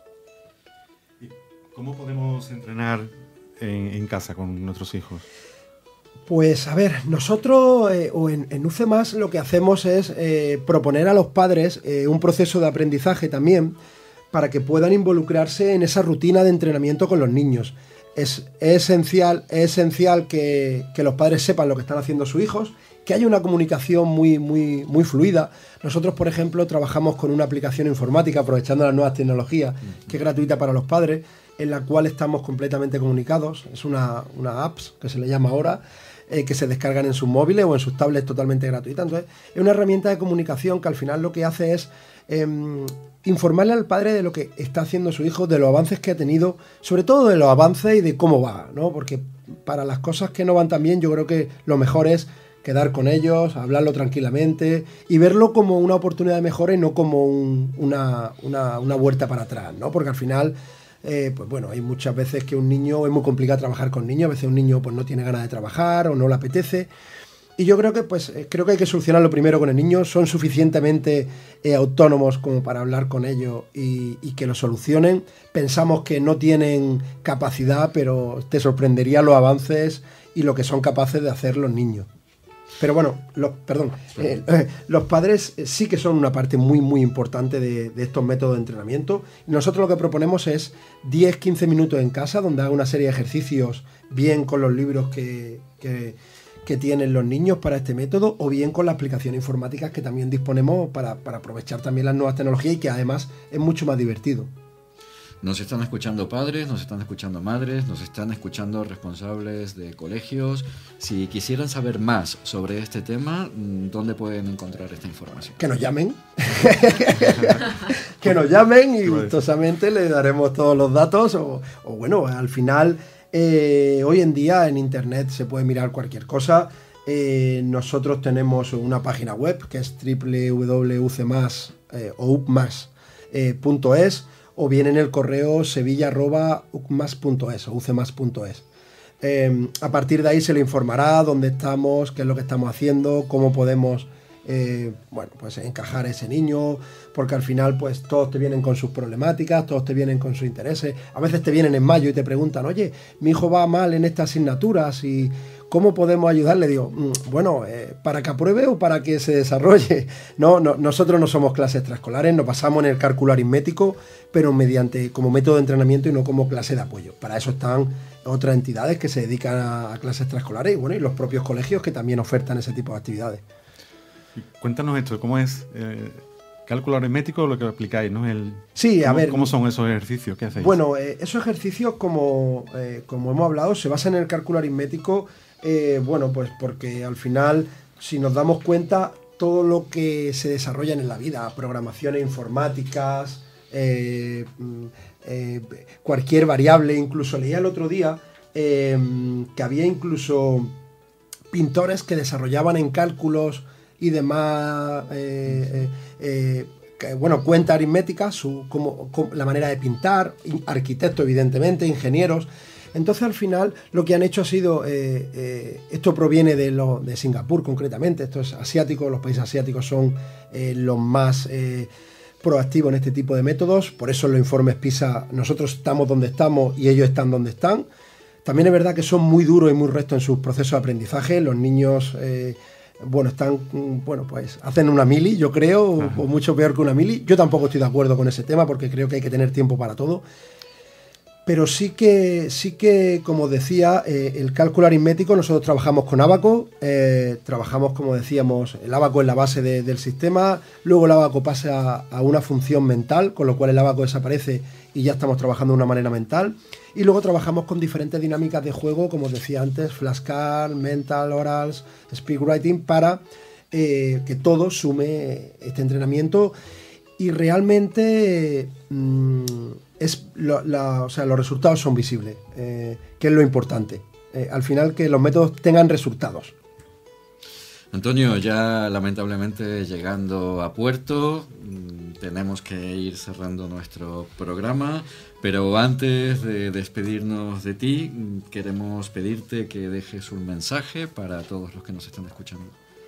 ¿Y cómo podemos entrenar en, en casa con nuestros hijos? Pues a ver, nosotros eh, o en, en U C más lo que hacemos es eh, proponer a los padres eh, un proceso de aprendizaje también para que puedan involucrarse en esa rutina de entrenamiento con los niños. Es, es esencial, es esencial que, que los padres sepan lo que están haciendo sus hijos, que haya una comunicación muy, muy, muy fluida. Nosotros, por ejemplo, trabajamos con una aplicación informática, aprovechando las nuevas tecnologías, que es gratuita para los padres, en la cual estamos completamente comunicados. Es una, una app que se le llama ahora, eh, que se descargan en sus móviles o en sus tablets totalmente gratuita. Entonces, es una herramienta de comunicación que al final lo que hace es eh, informarle al padre de lo que está haciendo su hijo, de los avances que ha tenido, sobre todo de los avances y de cómo va, ¿no? Porque para las cosas que no van tan bien, yo creo que lo mejor es quedar con ellos, hablarlo tranquilamente y verlo como una oportunidad de mejora y no como un, una, una, una vuelta para atrás, ¿no? Porque al final, eh, pues bueno, hay muchas veces que un niño, es muy complicado trabajar con niños, a veces un niño pues no tiene ganas de trabajar o no le apetece, y yo creo que pues creo que hay que solucionarlo primero con el niño. Son suficientemente eh, autónomos como para hablar con ellos y, y que lo solucionen. Pensamos que no tienen capacidad, pero te sorprendería los avances y lo que son capaces de hacer los niños. Pero bueno, los, perdón, eh, eh, los padres sí que son una parte muy, muy importante de, de estos métodos de entrenamiento. Nosotros lo que proponemos es diez a quince minutos en casa, donde haga una serie de ejercicios, bien con los libros que, que, que tienen los niños para este método, o bien con las aplicaciones informáticas que también disponemos para, para aprovechar también las nuevas tecnologías y que además es mucho más divertido. Nos están escuchando padres, nos están escuchando madres, nos están escuchando responsables de colegios. Si quisieran saber más sobre este tema, ¿dónde pueden encontrar esta información? Que nos llamen. Que nos llamen y gustosamente le daremos todos los datos. O, o bueno, al final, eh, hoy en día en internet se puede mirar cualquier cosa. Eh, nosotros tenemos una página web que es doble u doble u doble u punto u c mas eh, o u c mas punto es, o bien en el correo sevilla arroba u c mas punto es o u c mas punto es. Eh, a partir de ahí se le informará dónde estamos, qué es lo que estamos haciendo, cómo podemos eh, bueno, pues encajar a ese niño, porque al final pues todos te vienen con sus problemáticas, todos te vienen con sus intereses. A veces te vienen en mayo y te preguntan, oye, mi hijo va mal en estas asignaturas y ¿cómo podemos ayudarle? Digo, mmm, bueno, eh, ¿para que apruebe o para que se desarrolle? No, no, nosotros no somos clases extraescolares, nos basamos en el cálculo aritmético, pero mediante como método de entrenamiento y no como clase de apoyo. Para eso están otras entidades que se dedican a, a clases extraescolares y bueno, y los propios colegios que también ofertan ese tipo de actividades. Cuéntanos esto, ¿cómo es eh, cálculo aritmético lo que aplicáis, ¿no? El, sí, a ¿cómo, ver. ¿Cómo son esos ejercicios? ¿Qué hacéis? Bueno, eh, esos ejercicios, como, eh, como hemos hablado, se basan en el cálculo aritmético. Eh, bueno, pues porque al final, si nos damos cuenta, todo lo que se desarrolla en la vida, programaciones informáticas, eh, eh, cualquier variable, incluso leía el otro día eh, que había incluso pintores que desarrollaban en cálculos y demás, eh, eh, eh, bueno, cuenta aritmética, su, como, como, la manera de pintar, arquitectos evidentemente, ingenieros. Entonces al final lo que han hecho ha sido, eh, eh, esto proviene de, lo, de Singapur concretamente, esto es asiático, los países asiáticos son eh, los más eh, proactivos en este tipo de métodos, por eso en los informes PISA nosotros estamos donde estamos y ellos están donde están. También es verdad que son muy duros y muy rectos en sus procesos de aprendizaje, los niños... Eh, bueno, están, bueno, pues hacen una mili, yo creo, o, o mucho peor que una mili. Yo tampoco estoy de acuerdo con ese tema porque creo que hay que tener tiempo para todo. Pero sí que, sí que como decía, eh, el cálculo aritmético, nosotros trabajamos con ábaco, eh, trabajamos, como decíamos, el ábaco es la base de, del sistema, luego el ábaco pasa a, a una función mental, con lo cual el ábaco desaparece y ya estamos trabajando de una manera mental. Y luego trabajamos con diferentes dinámicas de juego, como os decía antes, flashcards, mental, orals, speedwriting, para eh, que todo sume este entrenamiento y realmente mmm, es lo, la, o sea, los resultados son visibles, eh, que es lo importante. Eh, al final que los métodos tengan resultados. Antonio, ya lamentablemente llegando a puerto, tenemos que ir cerrando nuestro programa, pero antes de despedirnos de ti, queremos pedirte que dejes un mensaje para todos los que nos están escuchando.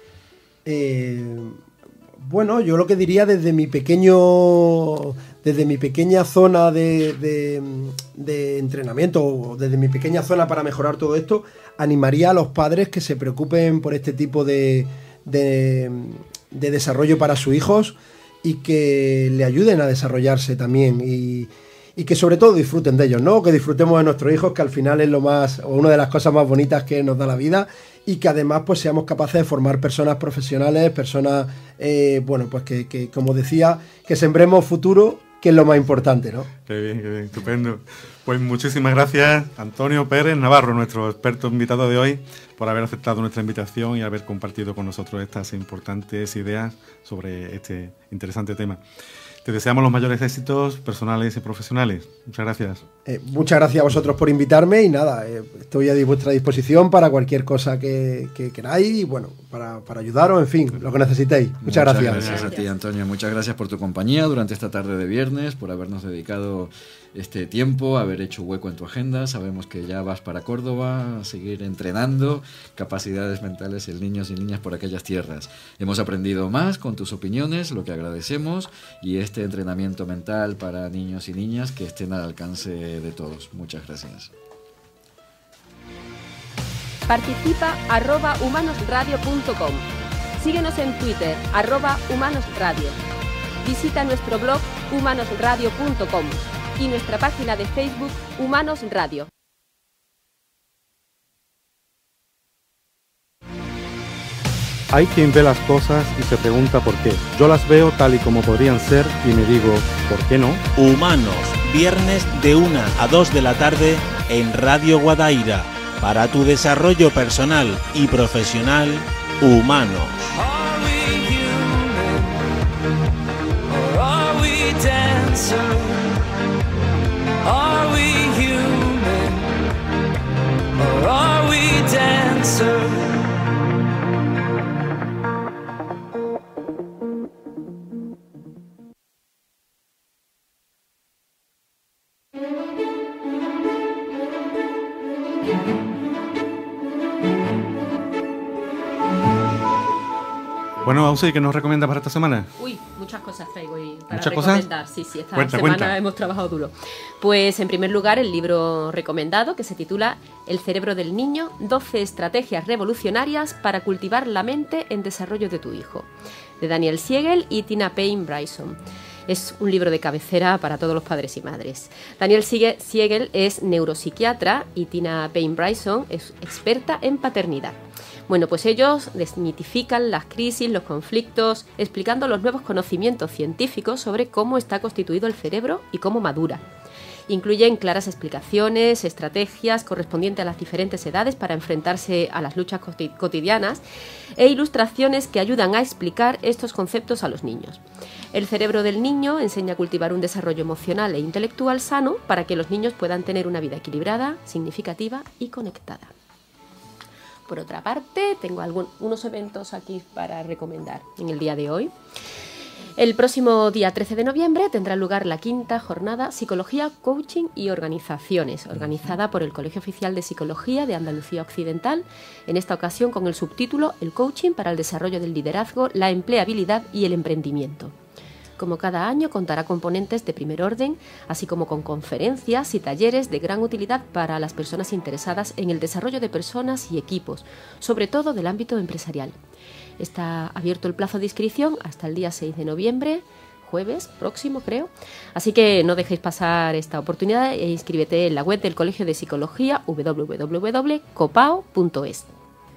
Eh, bueno, yo lo que diría desde mi pequeño, desde mi pequeña zona de, de, de entrenamiento, o desde mi pequeña zona para mejorar todo esto, animaría a los padres que se preocupen por este tipo de, de, de desarrollo para sus hijos y que le ayuden a desarrollarse también y, y que sobre todo disfruten de ellos, ¿no? Que disfrutemos de nuestros hijos, que al final es lo más, o una de las cosas más bonitas que nos da la vida, y que además pues seamos capaces de formar personas profesionales, personas, eh, bueno, pues que, que, como decía, que sembremos futuro, que es lo más importante, ¿no? Qué bien, qué bien, estupendo. Pues muchísimas gracias, Antonio Pérez Navarro, nuestro experto invitado de hoy, por haber aceptado nuestra invitación y haber compartido con nosotros estas importantes ideas sobre este interesante tema. Te deseamos los mayores éxitos personales y profesionales. Muchas gracias. Eh, muchas gracias a vosotros por invitarme y nada, eh, estoy a vuestra disposición para cualquier cosa que, que queráis y bueno, para, para ayudaros, en fin, lo que necesitéis. Muchas, muchas gracias. Muchas gracias a ti, Antonio. Muchas gracias por tu compañía durante esta tarde de viernes, por habernos dedicado este tiempo, haber hecho hueco en tu agenda. Sabemos que ya vas para Córdoba a seguir entrenando capacidades mentales en niños y niñas por aquellas tierras. Hemos aprendido más con tus opiniones, lo que agradecemos, y este entrenamiento mental para niños y niñas que estén al alcance de todos. Muchas gracias. Participa arroba humanosradio punto com. Síguenos en Twitter, arroba humanosradio. Visita nuestro blog humanosradio punto com y nuestra página de Facebook Humanos Radio. Hay quien ve las cosas y se pregunta por qué. Yo las veo tal y como podrían ser y me digo, ¿por qué no? Humanos, viernes de una a dos de la tarde en Radio Guadaira. Para tu desarrollo personal y profesional, Humanos. Are we human or are we dancer? Are we human or are we dancer? Bueno, Ausi, ¿qué nos recomienda para esta semana? Uy, muchas cosas traigo hoy para ¿Muchas recomendar. cosas? Sí, sí, esta Cuenta, semana cuenta. hemos trabajado duro. Pues en primer lugar el libro recomendado que se titula El cerebro del niño, doce estrategias revolucionarias para cultivar la mente en desarrollo de tu hijo, de Daniel Siegel y Tina Payne Bryson. Es un libro de cabecera para todos los padres y madres. Daniel Siegel es neuropsiquiatra y Tina Payne Bryson es experta en paternidad. Bueno, pues ellos desmitifican las crisis, los conflictos, explicando los nuevos conocimientos científicos sobre cómo está constituido el cerebro y cómo madura. Incluyen claras explicaciones, estrategias correspondientes a las diferentes edades para enfrentarse a las luchas cotidianas e ilustraciones que ayudan a explicar estos conceptos a los niños. El cerebro del niño enseña a cultivar un desarrollo emocional e intelectual sano para que los niños puedan tener una vida equilibrada, significativa y conectada. Por otra parte, tengo algunos eventos aquí para recomendar en el día de hoy. El próximo día trece de noviembre tendrá lugar la quinta jornada Psicología, Coaching y Organizaciones, organizada por el Colegio Oficial de Psicología de Andalucía Occidental, en esta ocasión con el subtítulo El Coaching para el Desarrollo del Liderazgo, la Empleabilidad y el Emprendimiento. Como cada año, contará con ponentes de primer orden, así como con conferencias y talleres de gran utilidad para las personas interesadas en el desarrollo de personas y equipos, sobre todo del ámbito empresarial. Está abierto el plazo de inscripción hasta el día seis de noviembre, jueves próximo creo, así que no dejéis pasar esta oportunidad e inscríbete en la web del Colegio de Psicología doble u doble u doble u punto copao punto es.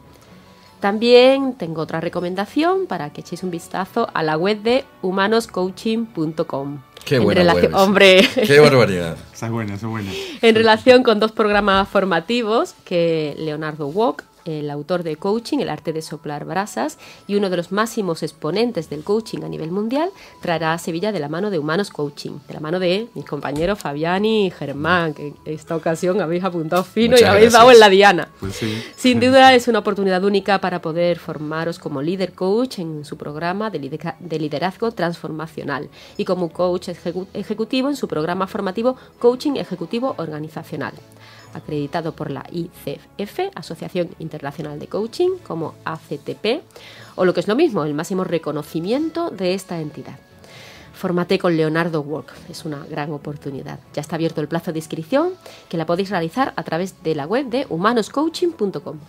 También tengo otra recomendación para que echéis un vistazo a la web de humanos coaching punto com. Qué buena relación, web esa. Hombre, Qué barbaridad. Esa es buena, esa es buena. en relación con dos programas formativos que Leonardo Walk, el autor de Coaching, el arte de soplar brasas, y uno de los máximos exponentes del coaching a nivel mundial, traerá a Sevilla de la mano de Humanos Coaching, de la mano de mis compañeros Fabián y Germán, que en esta ocasión habéis apuntado fino Muchas y habéis gracias. dado en la diana. Pues sí. Sin duda es una oportunidad única para poder formaros como líder coach en su programa de lidera- de liderazgo transformacional y como coach ejecu- ejecutivo en su programa formativo Coaching Ejecutivo Organizacional, acreditado por la I C F, Asociación Internacional de Coaching, como A C T P, o lo que es lo mismo, el máximo reconocimiento de esta entidad. Fórmate con Leonardo Walk, es una gran oportunidad. Ya está abierto el plazo de inscripción, que la podéis realizar a través de la web de humanos coaching punto com.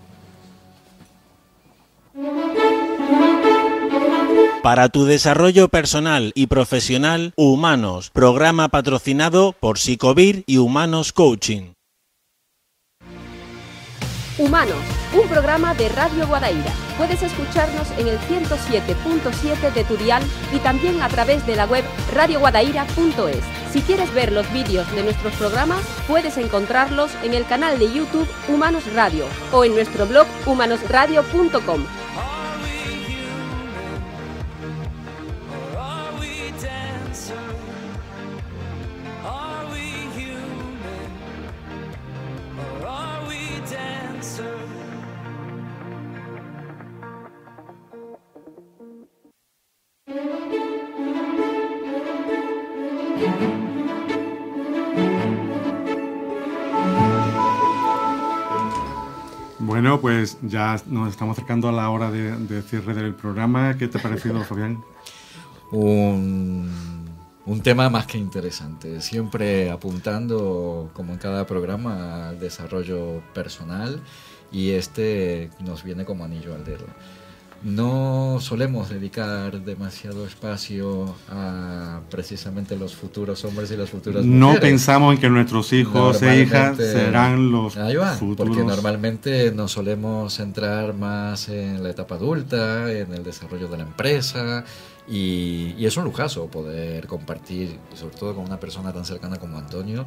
Para tu desarrollo personal y profesional, Humanos, programa patrocinado por Psicovir y Humanos Coaching. Humanos, un programa de Radio Guadaira. Puedes escucharnos en el ciento siete punto siete de tu dial y también a través de la web radio guadaira punto es. Si quieres ver los vídeos de nuestros programas, puedes encontrarlos en el canal de YouTube Humanos Radio o en nuestro blog humanos radio punto com. Are we human or are we dancer? Are we human or are we dancer? Bueno, pues ya nos estamos acercando a la hora de, de cierre del programa. ¿Qué te ha parecido, Fabián? Un, un tema más que interesante, siempre apuntando, como en cada programa, al desarrollo personal y este nos viene como anillo al dedo. No solemos dedicar demasiado espacio a precisamente los futuros hombres y las futuras mujeres. No pensamos en que nuestros hijos e hijas Normalmente- serán los Ahí va, futuros. porque normalmente nos solemos centrar más en la etapa adulta, en el desarrollo de la empresa, y, y es un lujazo poder compartir, y sobre todo con una persona tan cercana como Antonio,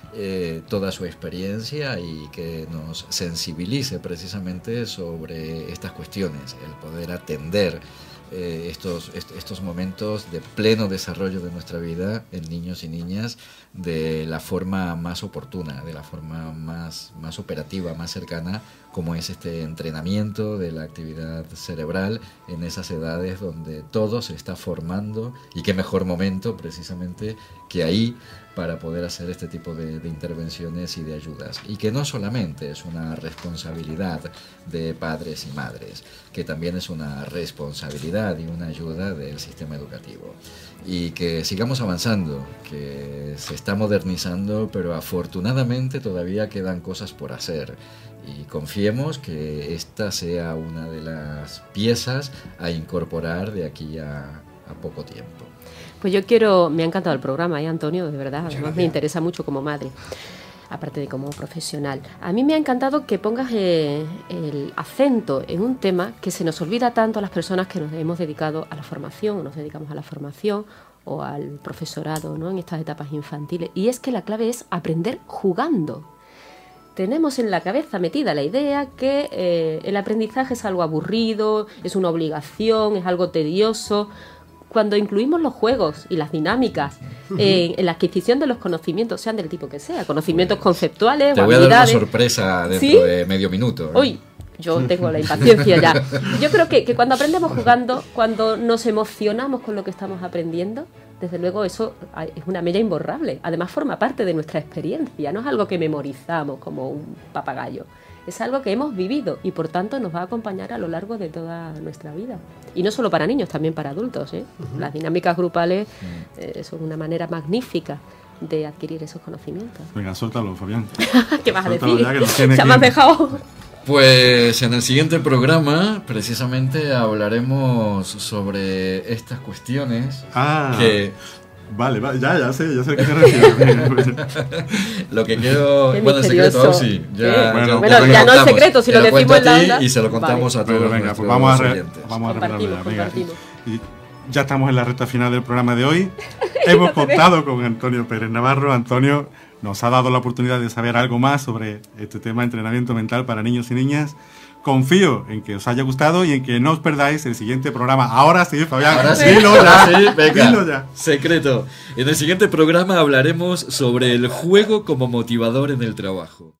eh, toda su experiencia y que nos sensibilice precisamente sobre estas cuestiones, el poder atender eh, estos, est- estos momentos de pleno desarrollo de nuestra vida en niños y niñas de la forma más oportuna, de la forma más, más operativa, más cercana, como es este entrenamiento de la actividad cerebral en esas edades donde todo se está formando, y qué mejor momento precisamente que ahí para poder hacer este tipo de, de intervenciones y de ayudas. Y que no solamente es una responsabilidad de padres y madres, que también es una responsabilidad y una ayuda del sistema educativo. Y que sigamos avanzando, que se está modernizando, pero afortunadamente todavía quedan cosas por hacer. Y confiemos que esta sea una de las piezas a incorporar de aquí a, a poco tiempo. Pues yo quiero, me ha encantado el programa, ¿eh, Antonio? De verdad, además me interesa mucho como madre, aparte de como profesional. A mí me ha encantado que pongas eh, el acento en un tema que se nos olvida tanto a las personas que nos hemos dedicado a la formación, o nos dedicamos a la formación o al profesorado, ¿no?, en estas etapas infantiles, y es que la clave es aprender jugando. Tenemos en la cabeza metida la idea que eh, el aprendizaje es algo aburrido, es una obligación, es algo tedioso. Cuando incluimos los juegos y las dinámicas en, en la adquisición de los conocimientos, sean del tipo que sea, conocimientos conceptuales Te o voy a dar una habilidades. sorpresa dentro ¿Sí? de medio minuto, ¿eh? Uy, yo tengo la impaciencia ya. Yo creo que, que cuando aprendemos jugando, cuando nos emocionamos con lo que estamos aprendiendo, desde luego eso es una mella imborrable. Además forma parte de nuestra experiencia, no es algo que memorizamos como un papagayo. Es algo que hemos vivido y por tanto nos va a acompañar a lo largo de toda nuestra vida. Y no solo para niños, también para adultos, ¿eh? Uh-huh. Las dinámicas grupales eh, son una manera magnífica de adquirir esos conocimientos. Venga, suéltalo, Fabián. ¿Qué vas a Suéltalo decir? ya, que nos tiene Ya que- me has dejado. Pues en el siguiente programa precisamente hablaremos sobre estas cuestiones Ah, que vale, vale, ya, ya sé, ya sé a qué te refieres. lo que quiero... Qué Bueno, en misterioso. secreto, sí. Ya, ¿Qué? ya- Bueno, ya bueno, lo ya no es contamos. secreto, si Te lo decimos cuento en la a ti onda. y se lo contamos a todos Pero venga, nuestros pues vamos a, re- oyentes. vamos a revelarlo ya. Compartimos, Venga. compartimos. Y ya estamos en la recta final del programa de hoy. Hemos contado con Antonio Pérez Navarro. Antonio nos ha dado la oportunidad de saber algo más sobre este tema de entrenamiento mental para niños y niñas. Confío en que os haya gustado y en que no os perdáis el siguiente programa. Ahora sí, Fabián, Ahora sí, dilo ahora ya, sí, venga. dilo ya. Secreto. En el siguiente programa hablaremos sobre el juego como motivador en el trabajo.